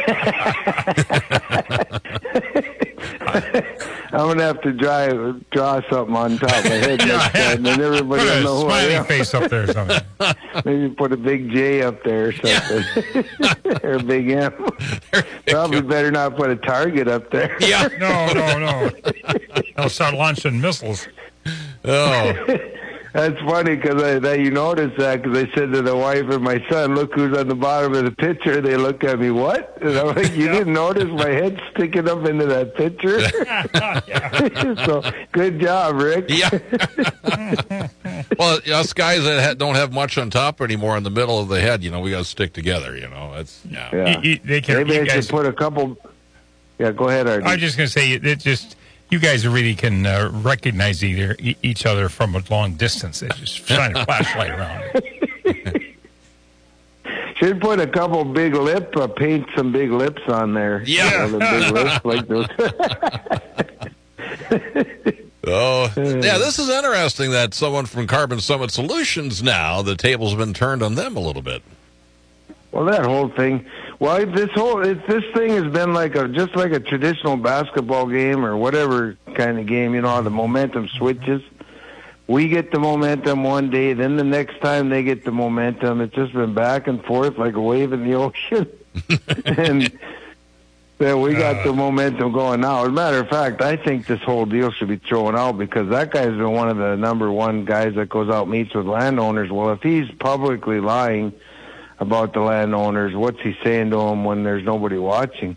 I'm gonna have to draw something on top of my head next time, and everybody will know who I am. Face up there or something. Maybe put a big J up there or something, or a big M. Probably better not put a target up there. Yeah. No. They'll start launching missiles. Oh. That's funny because you noticed that, because I said to the wife and my son, look who's on the bottom of the picture. They look at me, what? And I'm like, you didn't notice my head sticking up into that picture? So good job, Rick. Yeah. Well, us guys that don't have much on top anymore in the middle of the head, we got to stick together, It's, yeah. Maybe I should put a couple... Yeah, go ahead, Artie. I was just going to say, it just... You guys really can recognize each other from a long distance. They just shine a flashlight around it. Should put a couple big paint some big lips on there. Yeah. The big lips like those. Oh, yeah, this is interesting that someone from Carbon Summit Solutions now, the table's been turned on them a little bit. Well, that whole thing... Well, this thing has been just like a traditional basketball game or whatever kind of game. How the momentum switches. We get the momentum one day, then the next time they get the momentum. It's just been back and forth like a wave in the ocean. And then we got the momentum going now. As a matter of fact, I think this whole deal should be thrown out, because that guy's been one of the number one guys that goes out and meets with landowners. Well, if he's publicly lying about the landowners, what's he saying to them when there's nobody watching?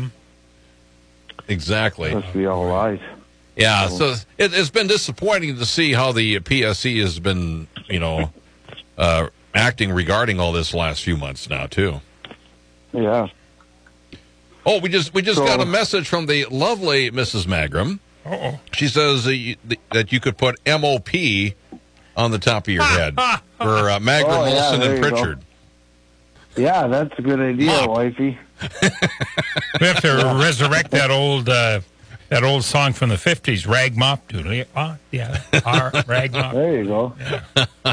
Exactly. Must be all lies. Yeah, so it's been disappointing to see how the PSC has been, acting regarding all this last few months now, too. Yeah. Oh, we just got a message from the lovely Mrs. Magram. Uh-oh. She says that you could put MOP on the top of your head for Magram, Olson, and Pritchard. Yeah, that's a good idea, wifey. We have to resurrect that old song from the 50s, Rag Mop Doodle. Rag Mop. There you go. Yeah.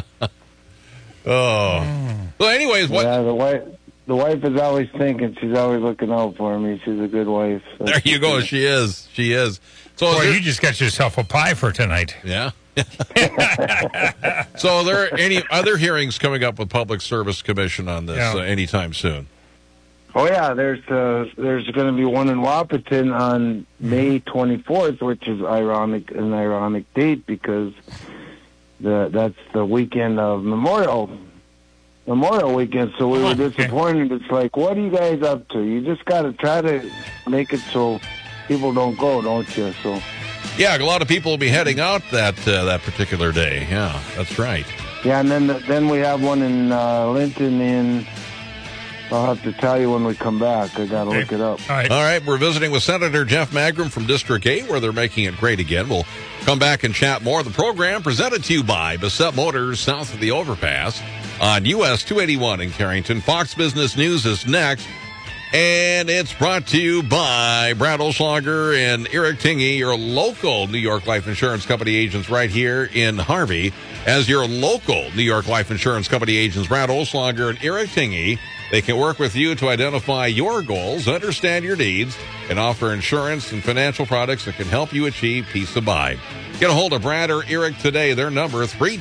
Oh. Well, anyways, what? Yeah, the wife is always thinking. She's always looking out for me. She's a good wife. There you go. She is. So boy, you just got yourself a pie for tonight. Yeah. So are there any other hearings coming up with Public Service Commission on this anytime soon? Oh yeah, there's going to be one in Wahpeton on May 24th, which is an ironic date because that's the weekend of Memorial Weekend. So we were disappointed. It's like, what are you guys up to? You just got to try to make it so people don't go, don't you? So. Yeah, a lot of people will be heading out that particular day. Yeah, that's right. Yeah, and then we have one in Linton. I'll have to tell you when we come back. I got to look it up. All right, we're visiting with Senator Jeff Magram from District 8, where they're making it great again. We'll come back and chat more. The program presented to you by Bassett Motors, south of the overpass on US 281 in Carrington. Fox Business News is next. And it's brought to you by Brad Olschlager and Eric Tingey, your local New York Life Insurance Company agents right here in Harvey. As your local New York Life Insurance Company agents, Brad Olschlager and Eric Tingey, they can work with you to identify your goals, understand your needs, and offer insurance and financial products that can help you achieve peace of mind. Get a hold of Brad or Eric today. Their number,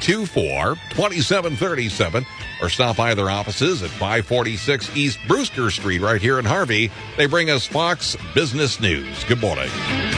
324-2737, or stop by their offices at 546 East Brewster Street right here in Harvey. They bring us Fox Business News. Good morning.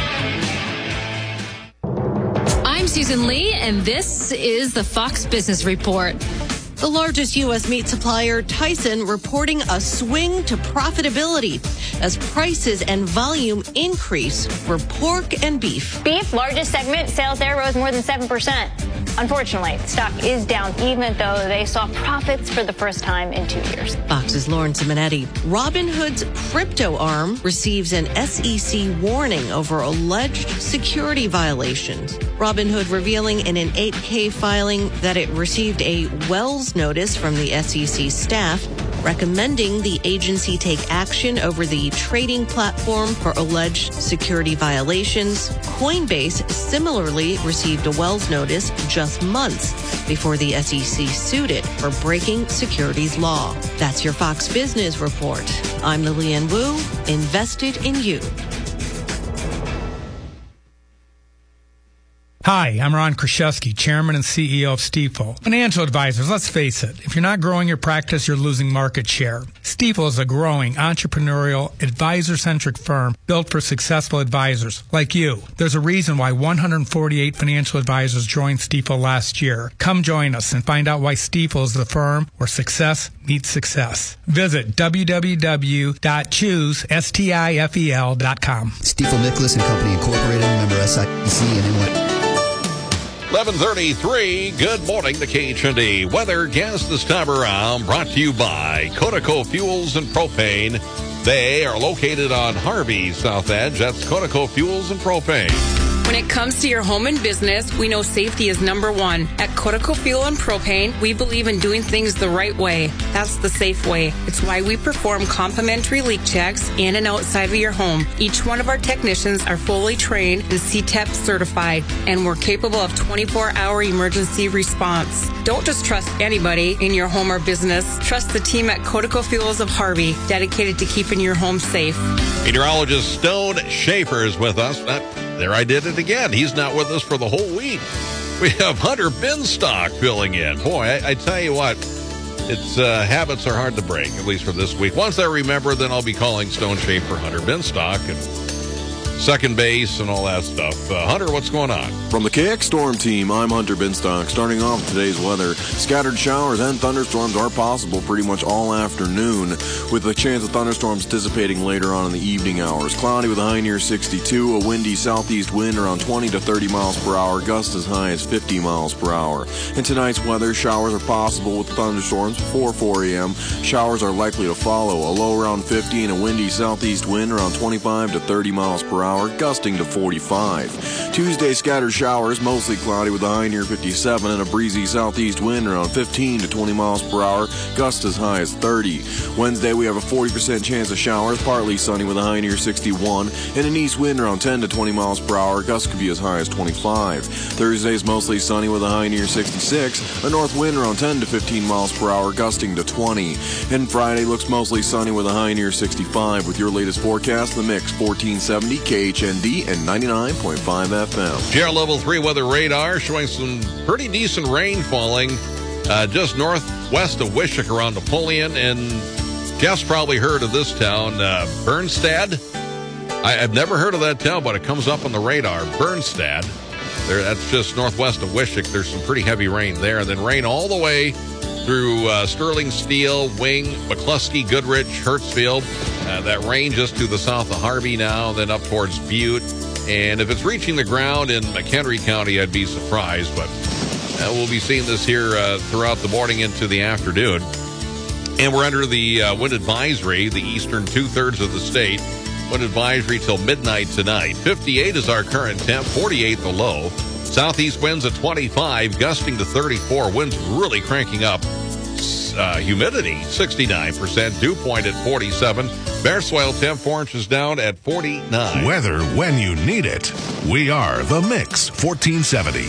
I'm Susan Lee, and this is the Fox Business Report. The largest U.S. meat supplier, Tyson, reporting a swing to profitability as prices and volume increase for pork and beef. Beef, largest segment, sales there rose more than 7%. Unfortunately, the stock is down, even though they saw profits for the first time in 2 years. Fox's Lauren Simonetti. Robinhood's crypto arm receives an SEC warning over alleged security violations. Robinhood revealing in an 8K filing that it received a Wells notice from the SEC staff recommending the agency take action over the trading platform for alleged security violations. Coinbase similarly received a Wells notice just months before the SEC sued it for breaking securities law. That's your Fox Business Report. I'm Lillian Wu, invested in you. Hi, I'm Ron Kraszewski, Chairman and CEO of Stifel. Financial advisors, let's face it, if you're not growing your practice, you're losing market share. Stifel is a growing, entrepreneurial, advisor-centric firm built for successful advisors like you. There's a reason why 148 financial advisors joined Stifel last year. Come join us and find out why Stifel is the firm where success meets success. Visit www.choosestifel.com. Stifel Nicholas and Company Incorporated, member SIPC and NY. 11:33. Good morning to KHND. Weather gas this time around brought to you by Conoco Fuels and Propane. They are located on Harvey South Edge. That's Conoco Fuels and Propane. When it comes to your home and business, we know safety is number one. At Conoco Fuel and Propane, we believe in doing things the right way. That's the safe way. It's why we perform complimentary leak checks in and outside of your home. Each one of our technicians are fully trained and CTEP certified, and we're capable of 24-hour emergency response. Don't just trust anybody in your home or business. Trust the team at Conoco Fuels of Harvey, dedicated to keeping your home safe. Meteorologist Stone Schaefer is with us. There I did it again. He's not with us for the whole week. We have Hunter Binstock filling in. Boy, I tell you what, it's habits are hard to break, at least for this week. Once I remember, then I'll be calling Stone Schaefer Hunter Binstock and second base and all that stuff. Hunter, what's going on? From the KX Storm Team, I'm Hunter Binstock. Starting off with today's weather, scattered showers and thunderstorms are possible pretty much all afternoon, with the chance of thunderstorms dissipating later on in the evening hours. Cloudy with a high near 62, a windy southeast wind around 20 to 30 miles per hour, gusts as high as 50 miles per hour. In tonight's weather, showers are possible with thunderstorms before 4 a.m. Showers are likely to follow, a low around 50 and a windy southeast wind around 25 to 30 miles per hour, gusting to 45. Tuesday, scattered showers, mostly cloudy with a high near 57 and a breezy southeast wind around 15 to 20 miles per hour, gusts as high as 30. Wednesday, we have a 40% chance of showers, partly sunny with a high near 61 and an east wind around 10 to 20 miles per hour, gusts could be as high as 25. Thursday is mostly sunny with a high near 66, a north wind around 10 to 15 miles per hour, gusting to 20. And Friday looks mostly sunny with a high near 65. With your latest forecast, The Mix, 1470 KHND and 99.5 FM. GR Level 3 weather radar showing some pretty decent rain falling just northwest of Wishick around Napoleon. And Jeff's probably heard of this town, Bernstad. I've never heard of that town, but it comes up on the radar. Bernstad. That's just northwest of Wishick. There's some pretty heavy rain there. And then rain all the way through Sterling, Steel, Wing, McCluskey, Goodrich, Hertzfield. That rain just to the south of Harvey now, then up towards Butte. And if it's reaching the ground in McHenry County, I'd be surprised. But we'll be seeing this here throughout the morning into the afternoon. And we're under the wind advisory, the eastern two-thirds of the state. Wind advisory till midnight tonight. 58 is our current temp, 48 the low. Southeast winds at 25, gusting to 34. Winds really cranking up. Humidity, 69%. Dew point at 47. Bare soil temp 4 inches down at 49. Weather when you need it. We are The Mix, 1470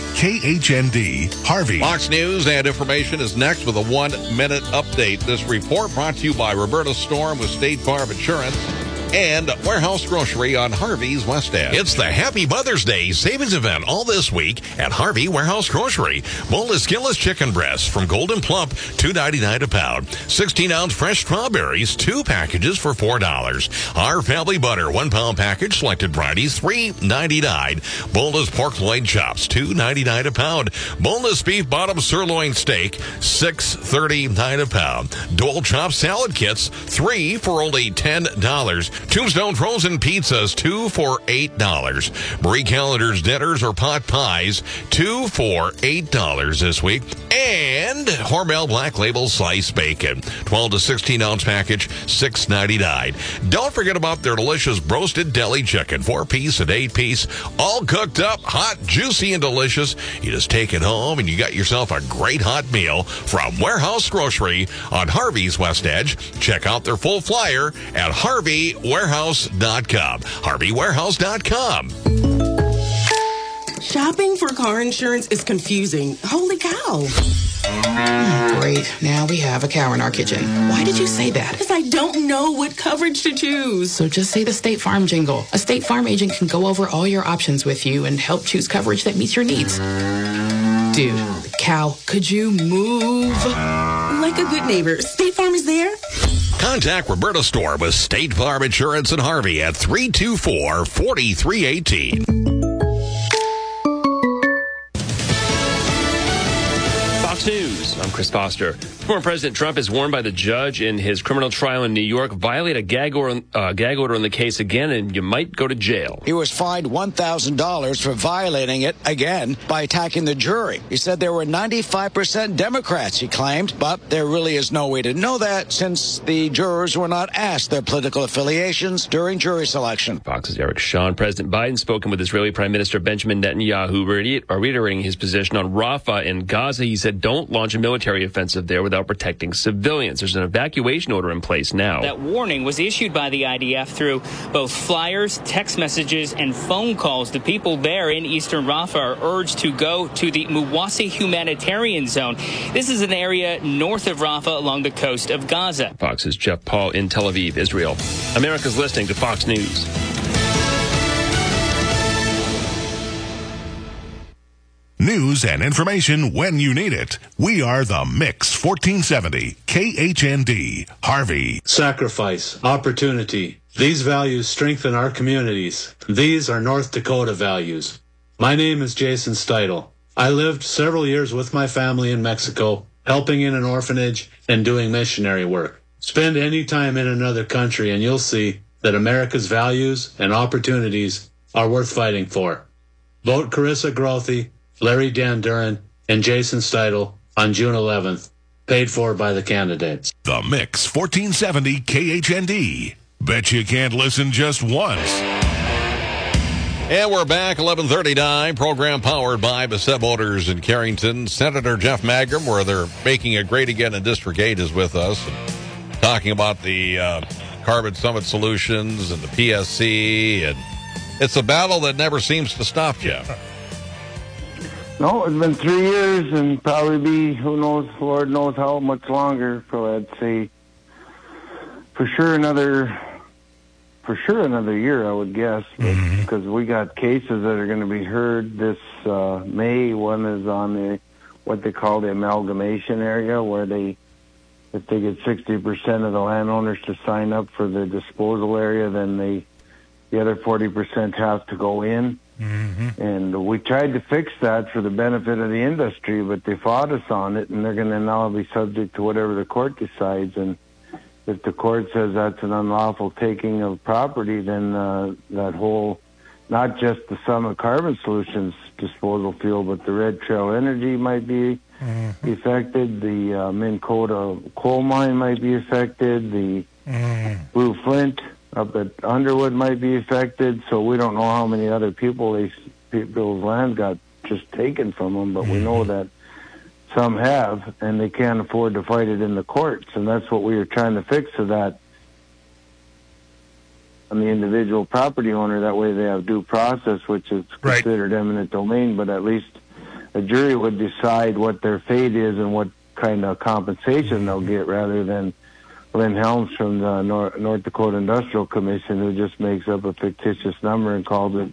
KHND, Harvey. Fox News and information is next with a 1-minute update. This report brought to you by Roberta Storm with State Farm Insurance. and Warehouse Grocery on Harvey's West End. It's the Happy Mother's Day savings event all this week at Harvey Warehouse Grocery. Boneless, skinless chicken breasts from Golden Plump, $2.99 a pound. 16-ounce fresh strawberries, 2 packages for $4. Our family butter, 1 pound package, selected varieties, $3.99. Boneless pork loin chops, $2.99 a pound. Boneless beef bottom sirloin steak, $6.39 a pound. Dole chop salad kits, 3 for only $10. Tombstone frozen pizzas, 2 for $8. Marie Callender's dinners or pot pies, 2 for $8 this week. And Hormel Black Label sliced bacon, 12 to 16 ounce package, $6.99. Don't forget about their delicious roasted deli chicken, 4-piece and 8-piece, all cooked up, hot, juicy, and delicious. You just take it home and you got yourself a great hot meal from Warehouse Grocery on Harvey's West Edge. Check out their full flyer at HarveyWarehouse.com. HarveyWarehouse.com. Shopping for car insurance is confusing. Holy cow. Great. Now we have a cow in our kitchen. Why did you say that? Because I don't know what coverage to choose. So just say the State Farm jingle. A State Farm agent can go over all your options with you and help choose coverage that meets your needs. Dude, cow, could you move? Like a good neighbor, State Farm is there. Contact Roberta Store with State Farm Insurance in Harvey at 324-4318. Fox News, I'm Chris Foster. Former President Trump is warned by the judge in his criminal trial in New York, violate a gag order in the case again, and you might go to jail. He was fined $1,000 for violating it again by attacking the jury. He said there were 95% Democrats, he claimed, but there really is no way to know that since the jurors were not asked their political affiliations during jury selection. Fox's Eric Shawn. President Biden spoken with Israeli Prime Minister Benjamin Netanyahu, reiterating his position on Rafah in Gaza. He said, don't launch a military offensive there without protecting civilians. There's an evacuation order in place now. That warning was issued by the IDF through both flyers, text messages, and phone calls. The people there in eastern Rafah are urged to go to the Muwasi humanitarian zone. This is an area north of Rafah along the coast of Gaza. Fox's Jeff Paul in Tel Aviv, Israel. America's listening to Fox News. News and information when you need it. We are the Mix 1470, KHND, Harvey. Sacrifice, opportunity. These values strengthen our communities. These are North Dakota values. My name is Jason Steidel. I lived several years with my family in Mexico, helping in an orphanage and doing missionary work. Spend any time in another country and you'll see that America's values and opportunities are worth fighting for. Vote Carissa Grothe, Larry Dan Duran, and Jason Steidel on June 11th, paid for by the candidates. The Mix 1470 KHND. Bet you can't listen just once. And we're back, 11:39. Program powered by Bassett Motors in Carrington. Senator Jeff Mangrum, where they're making it great again in District 8, is with us, and talking about the Carbon Summit Solutions and the PSC. And it's a battle that never seems to stop, Jeff. No, it's been 3 years and probably be, who knows, Lord knows how much longer. So I'd say for sure another year, I would guess, because we got cases that are going to be heard this May. One is on what they call the amalgamation area, where if they get 60% of the landowners to sign up for the disposal area, then the other 40% have to go in. And we tried to fix that for the benefit of the industry, but they fought us on it, and they're going to now be subject to whatever the court decides. And if the court says that's an unlawful taking of property, then that whole, not just the Summit Carbon Solutions disposal field, but the Red Trail Energy might be affected, the Minn Kota coal mine might be affected, the Blue Flint up at Underwood might be affected. So we don't know how many other people's land got just taken from them, but we know that some have, and they can't afford to fight it in the courts. And that's what we were trying to fix, so that on the individual property owner, that way they have due process, which is considered eminent domain, but at least a jury would decide what their fate is and what kind of compensation they'll get, rather than Lynn Helms from the North Dakota Industrial Commission, who just makes up a fictitious number and calls it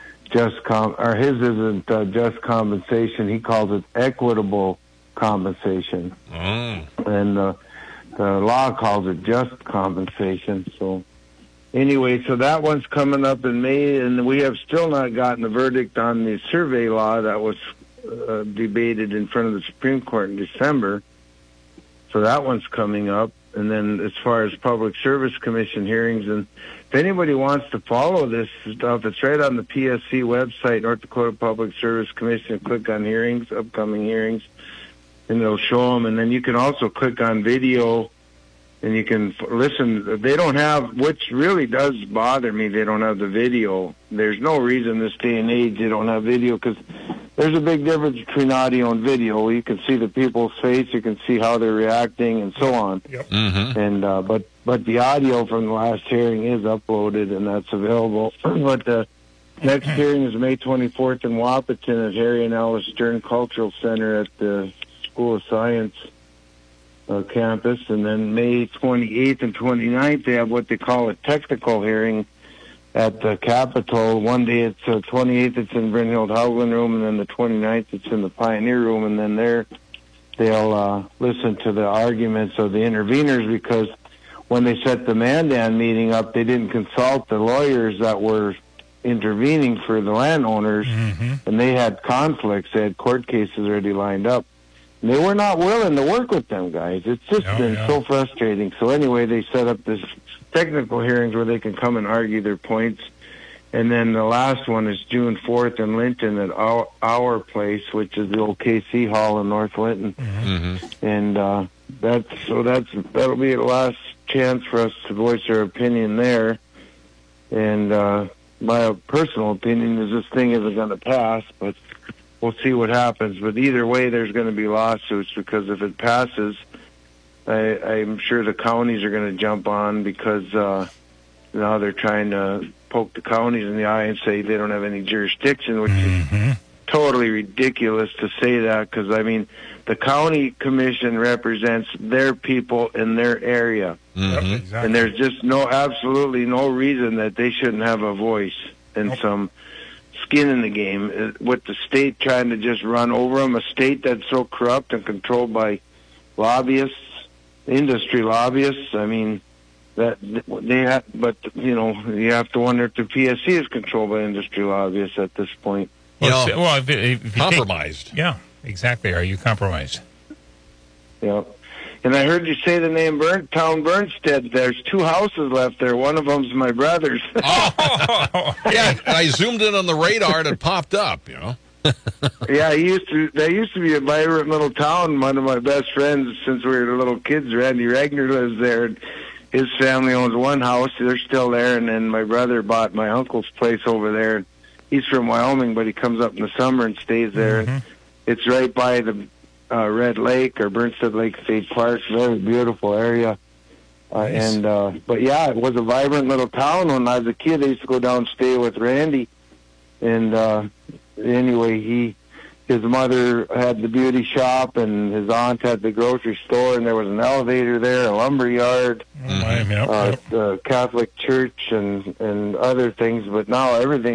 his isn't just compensation. He calls it equitable compensation. And the law calls it just compensation. So anyway, so that one's coming up in May, and we have still not gotten a verdict on the survey law that was debated in front of the Supreme Court in December. So that one's coming up. And then as far as Public Service Commission hearings, and if anybody wants to follow this stuff, it's right on the PSC website, North Dakota Public Service Commission. Click on hearings, upcoming hearings, and it'll show them. And then you can also click on video, and you can listen. They don't have, which really does bother me, they don't have the video. There's no reason this day and age they don't have video, because there's a big difference between audio and video. You can see the people's face, you can see how they're reacting, and so on. Yep. And but the audio from the last hearing is uploaded, and that's available. But the next hearing is May 24th in Wahpeton at Harry and Alice Stern Cultural Center at the School of Science campus. And then May 28th and 29th, they have what they call a technical hearing at the Capitol. One day it's 28th, it's in Brynhild Haugland Room, and then the 29th it's in the Pioneer Room, and then they'll listen to the arguments of the interveners, because when they set the Mandan meeting up, they didn't consult the lawyers that were intervening for the landowners, and they had conflicts. They had court cases already lined up. And they were not willing to work with them guys. It's just been so frustrating. So anyway, they set up this technical hearings where they can come and argue their points. And then the last one is June 4th in Linton at our place, which is the old KC Hall in North Linton. And that'll be the last chance for us to voice our opinion there. And my personal opinion is this thing isn't going to pass, but we'll see what happens. But either way, there's going to be lawsuits, because if it passes, I'm sure the counties are going to jump on, because now they're trying to poke the counties in the eye and say they don't have any jurisdiction, which is totally ridiculous to say that, because, I mean, the county commission represents their people in their area. And there's just absolutely no reason that they shouldn't have a voice and some skin in the game, with the state trying to just run over them, a state that's so corrupt and controlled by lobbyists, industry lobbyists. I mean, that they have, but you have to wonder if the PSC is controlled by industry lobbyists at this point. Well, if compromised. Yeah, exactly. Are you compromised? Yeah. And I heard you say the name Town Bernstead. There's 2 houses left there. One of them's my brother's. Yeah, I zoomed in on the radar and it popped up, Yeah, that used to be a vibrant little town. One of my best friends since we were little kids, Randy Regner, lives there. And his family owns one house. They're still there. And then my brother bought my uncle's place over there. He's from Wyoming, but he comes up in the summer and stays there. And it's right by the Red Lake or Bernstead Lake State Park. Very beautiful area. But yeah, it was a vibrant little town. When I was a kid, I used to go down and stay with Randy. And anyway, his mother had the beauty shop, and his aunt had the grocery store, and there was an elevator there, a lumber yard, the Catholic church, and other things. But now everything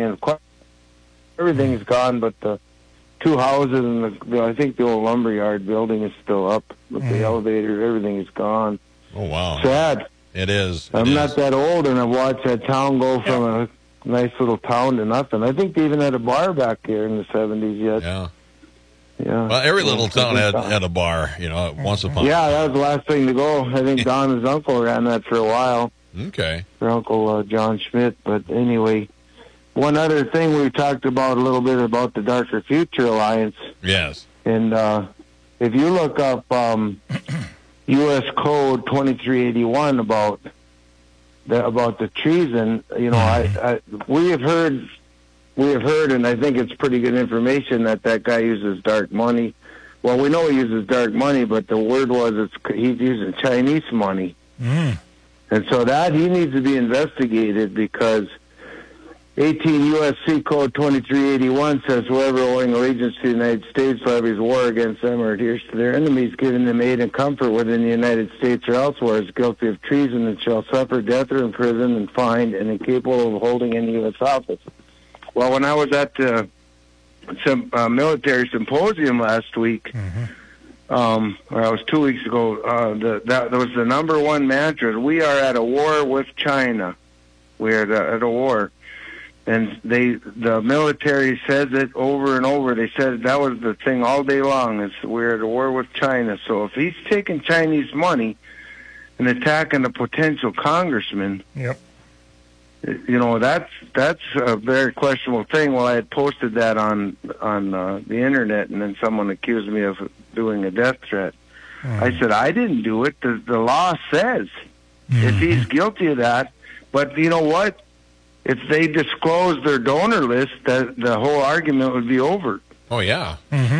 is gone, but the 2 houses and I think the old lumberyard building is still up, but the elevator, everything is gone. Oh, wow. Sad. It is. I'm not that old, and I've watched that town go from a nice little town to nothing. I think they even had a bar back there in the 70s yet. Yeah. Yeah. Well, every little town had a bar, once upon a time. Yeah, that was the last thing to go. I think Don, his uncle, ran that for a while. Okay. Her uncle, John Schmidt. But anyway, one other thing we talked about a little bit about the Darker Future Alliance. Yes. And if you look up U.S. Code 2381 about the treason, we have heard, and I think it's pretty good information that guy uses dark money. Well, we know he uses dark money, but the word was he's using Chinese money. And so that he needs to be investigated, because 18 U.S.C. Code 2381 says whoever owing allegiance to the United States levies war against them or adheres to their enemies, giving them aid and comfort within the United States or elsewhere, is guilty of treason and shall suffer death or imprisonment and fined and incapable of holding any U.S. office. Well, when I was at some military symposium last week, or I was 2 weeks ago, that was the number one mantra. We are at a war with China. We are at a war. And the military says it over and over. They said that was the thing all day long, is we're at a war with China. So if he's taking Chinese money and attacking a potential congressman, yep, you know, that's a very questionable thing. Well, I had posted that on the internet, and then someone accused me of doing a death threat. I said, I didn't do it. The law says if he's guilty of that. But you know what? If they disclose their donor list, the whole argument would be over. Oh yeah.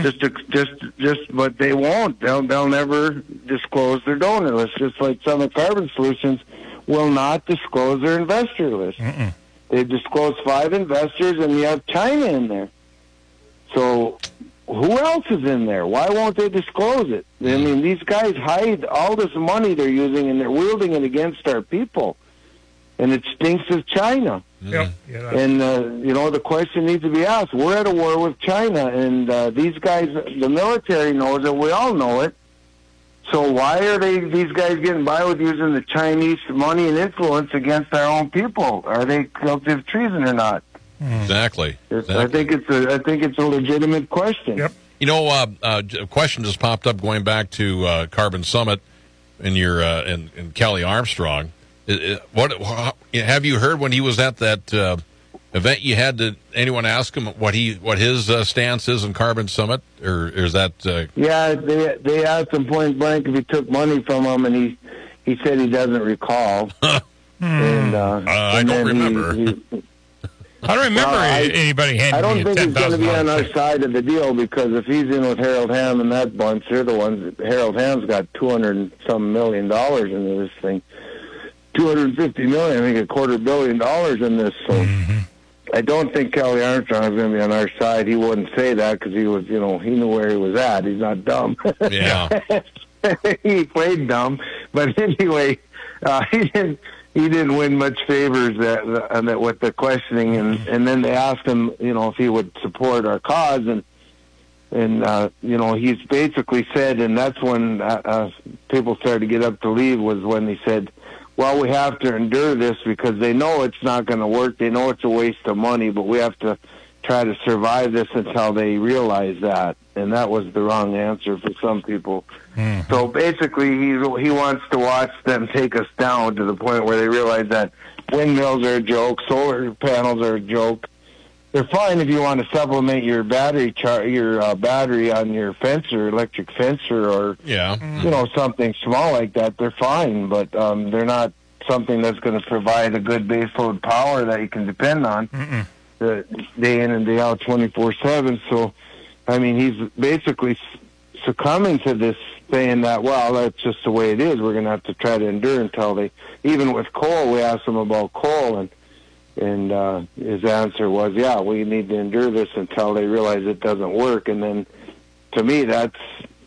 But they won't. They'll never disclose their donor list. Just like Summit Carbon Solutions will not disclose their investor list. They disclose 5 investors, and you have China in there. So who else is in there? Why won't they disclose it? I mean, these guys hide all this money they're using, and they're wielding it against our people. And it stinks of China. Yep. And, you know, the question needs to be asked. We're at a war with China, and these guys, the military knows it. We all know it. So why are these guys getting by with using the Chinese money and influence against our own people? Are they guilty of treason or not? Exactly. I think it's a legitimate question. Yep. You know, a question just popped up going back to Carbon Summit and your and Kelly Armstrong. What have you heard when he was at that event? You had to anyone ask him what his stance is on Carbon Summit, or is that? Yeah, they asked him point blank if he took money from him, and he said he doesn't recall. And I don't remember. I don't remember anybody handing me $10,000. I don't think he's going to be on our side of the deal, because if he's in with Harold Hamm and that bunch, they're the ones. Harold Hamm's got $200 and some million into this thing. $250 million, I think $250 million in this. So I don't think Kelly Armstrong is going to be on our side. He wouldn't say that because he was, you know, he knew where he was at. He's not dumb. Yeah. He played dumb, but anyway, he didn't win much favors with the questioning, and then they asked him, you know, if he would support our cause, and you know, he's basically said, and that's when people started to get up to leave, was when he said, well, we have to endure this because they know it's not going to work. They know it's a waste of money, but we have to try to survive this until they realize that. And that was the wrong answer for some people. So basically, he wants to watch them take us down to the point where they realize that windmills are a joke, solar panels are a joke. They're fine if you want to supplement your battery on your fencer, electric fencer, or you know, something small like that. They're fine, but they're not something that's going to provide a good baseload power that you can depend on day in and day out, 24/7. So, I mean, he's basically succumbing to this, saying that, well, that's just the way it is. We're going to have to try to endure until they. Even with coal, we asked him about coal, and his answer was, yeah, we need to endure this until they realize it doesn't work. And then, to me, that's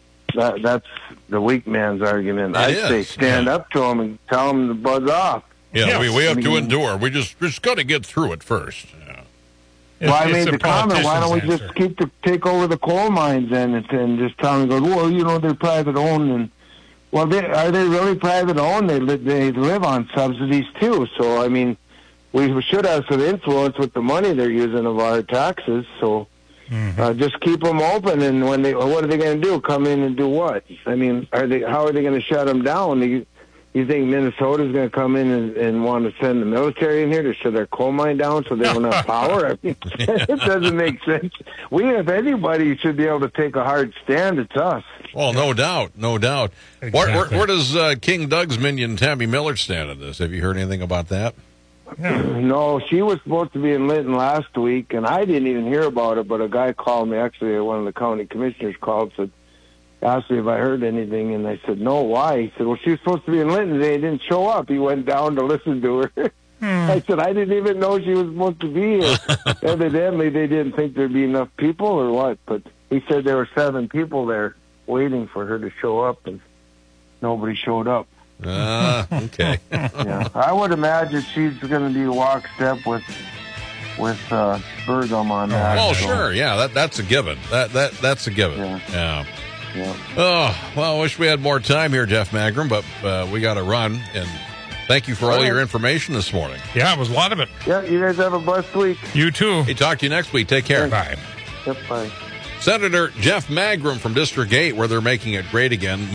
the weak man's argument. I'd say stand up to him and tell him to buzz off. Yeah, we have to endure. We just got to get through it first. Well, I made the comment, why don't we just take over the coal mines and just tell them, well, you know, they're private owned, and well, are they really private owned? They live on subsidies too. So, I mean, we should have some influence with the money they're using of our taxes. So just keep them open, and what are they going to do? Come in and do what? I mean, how are they going to shut them down? You think Minnesota's going to come in and want to send the military in here to shut their coal mine down so they don't have power? I mean, it doesn't make sense. If anybody should be able to take a hard stand, it's us. Well, no doubt. Exactly. Where does King Doug's minion Tammy Miller stand on this? Have you heard anything about that? No, she was supposed to be in Linton last week, and I didn't even hear about it, but a guy called me, actually one of the county commissioners called, asked me if I heard anything, and I said, no, why? He said, well, she was supposed to be in Linton today, didn't show up. He went down to listen to her. I said, I didn't even know she was supposed to be here. Evidently, they didn't think there'd be enough people or what, but he said there were 7 people there waiting for her to show up, and nobody showed up. Okay. Yeah, I would imagine she's going to be lockstep with Burgum on that. Oh, sure. Yeah, that's a given. That's a given. Yeah. Oh, well, I wish we had more time here, Jeff Magrum, but we got to run. And thank you for all your information this morning. Yeah, it was a lot of it. Yeah, you guys have a blessed week. You too. Hey, talk to you next week. Take care. Bye. Yep, bye. Senator Jeff Magrum from District 8, where they're making it great again.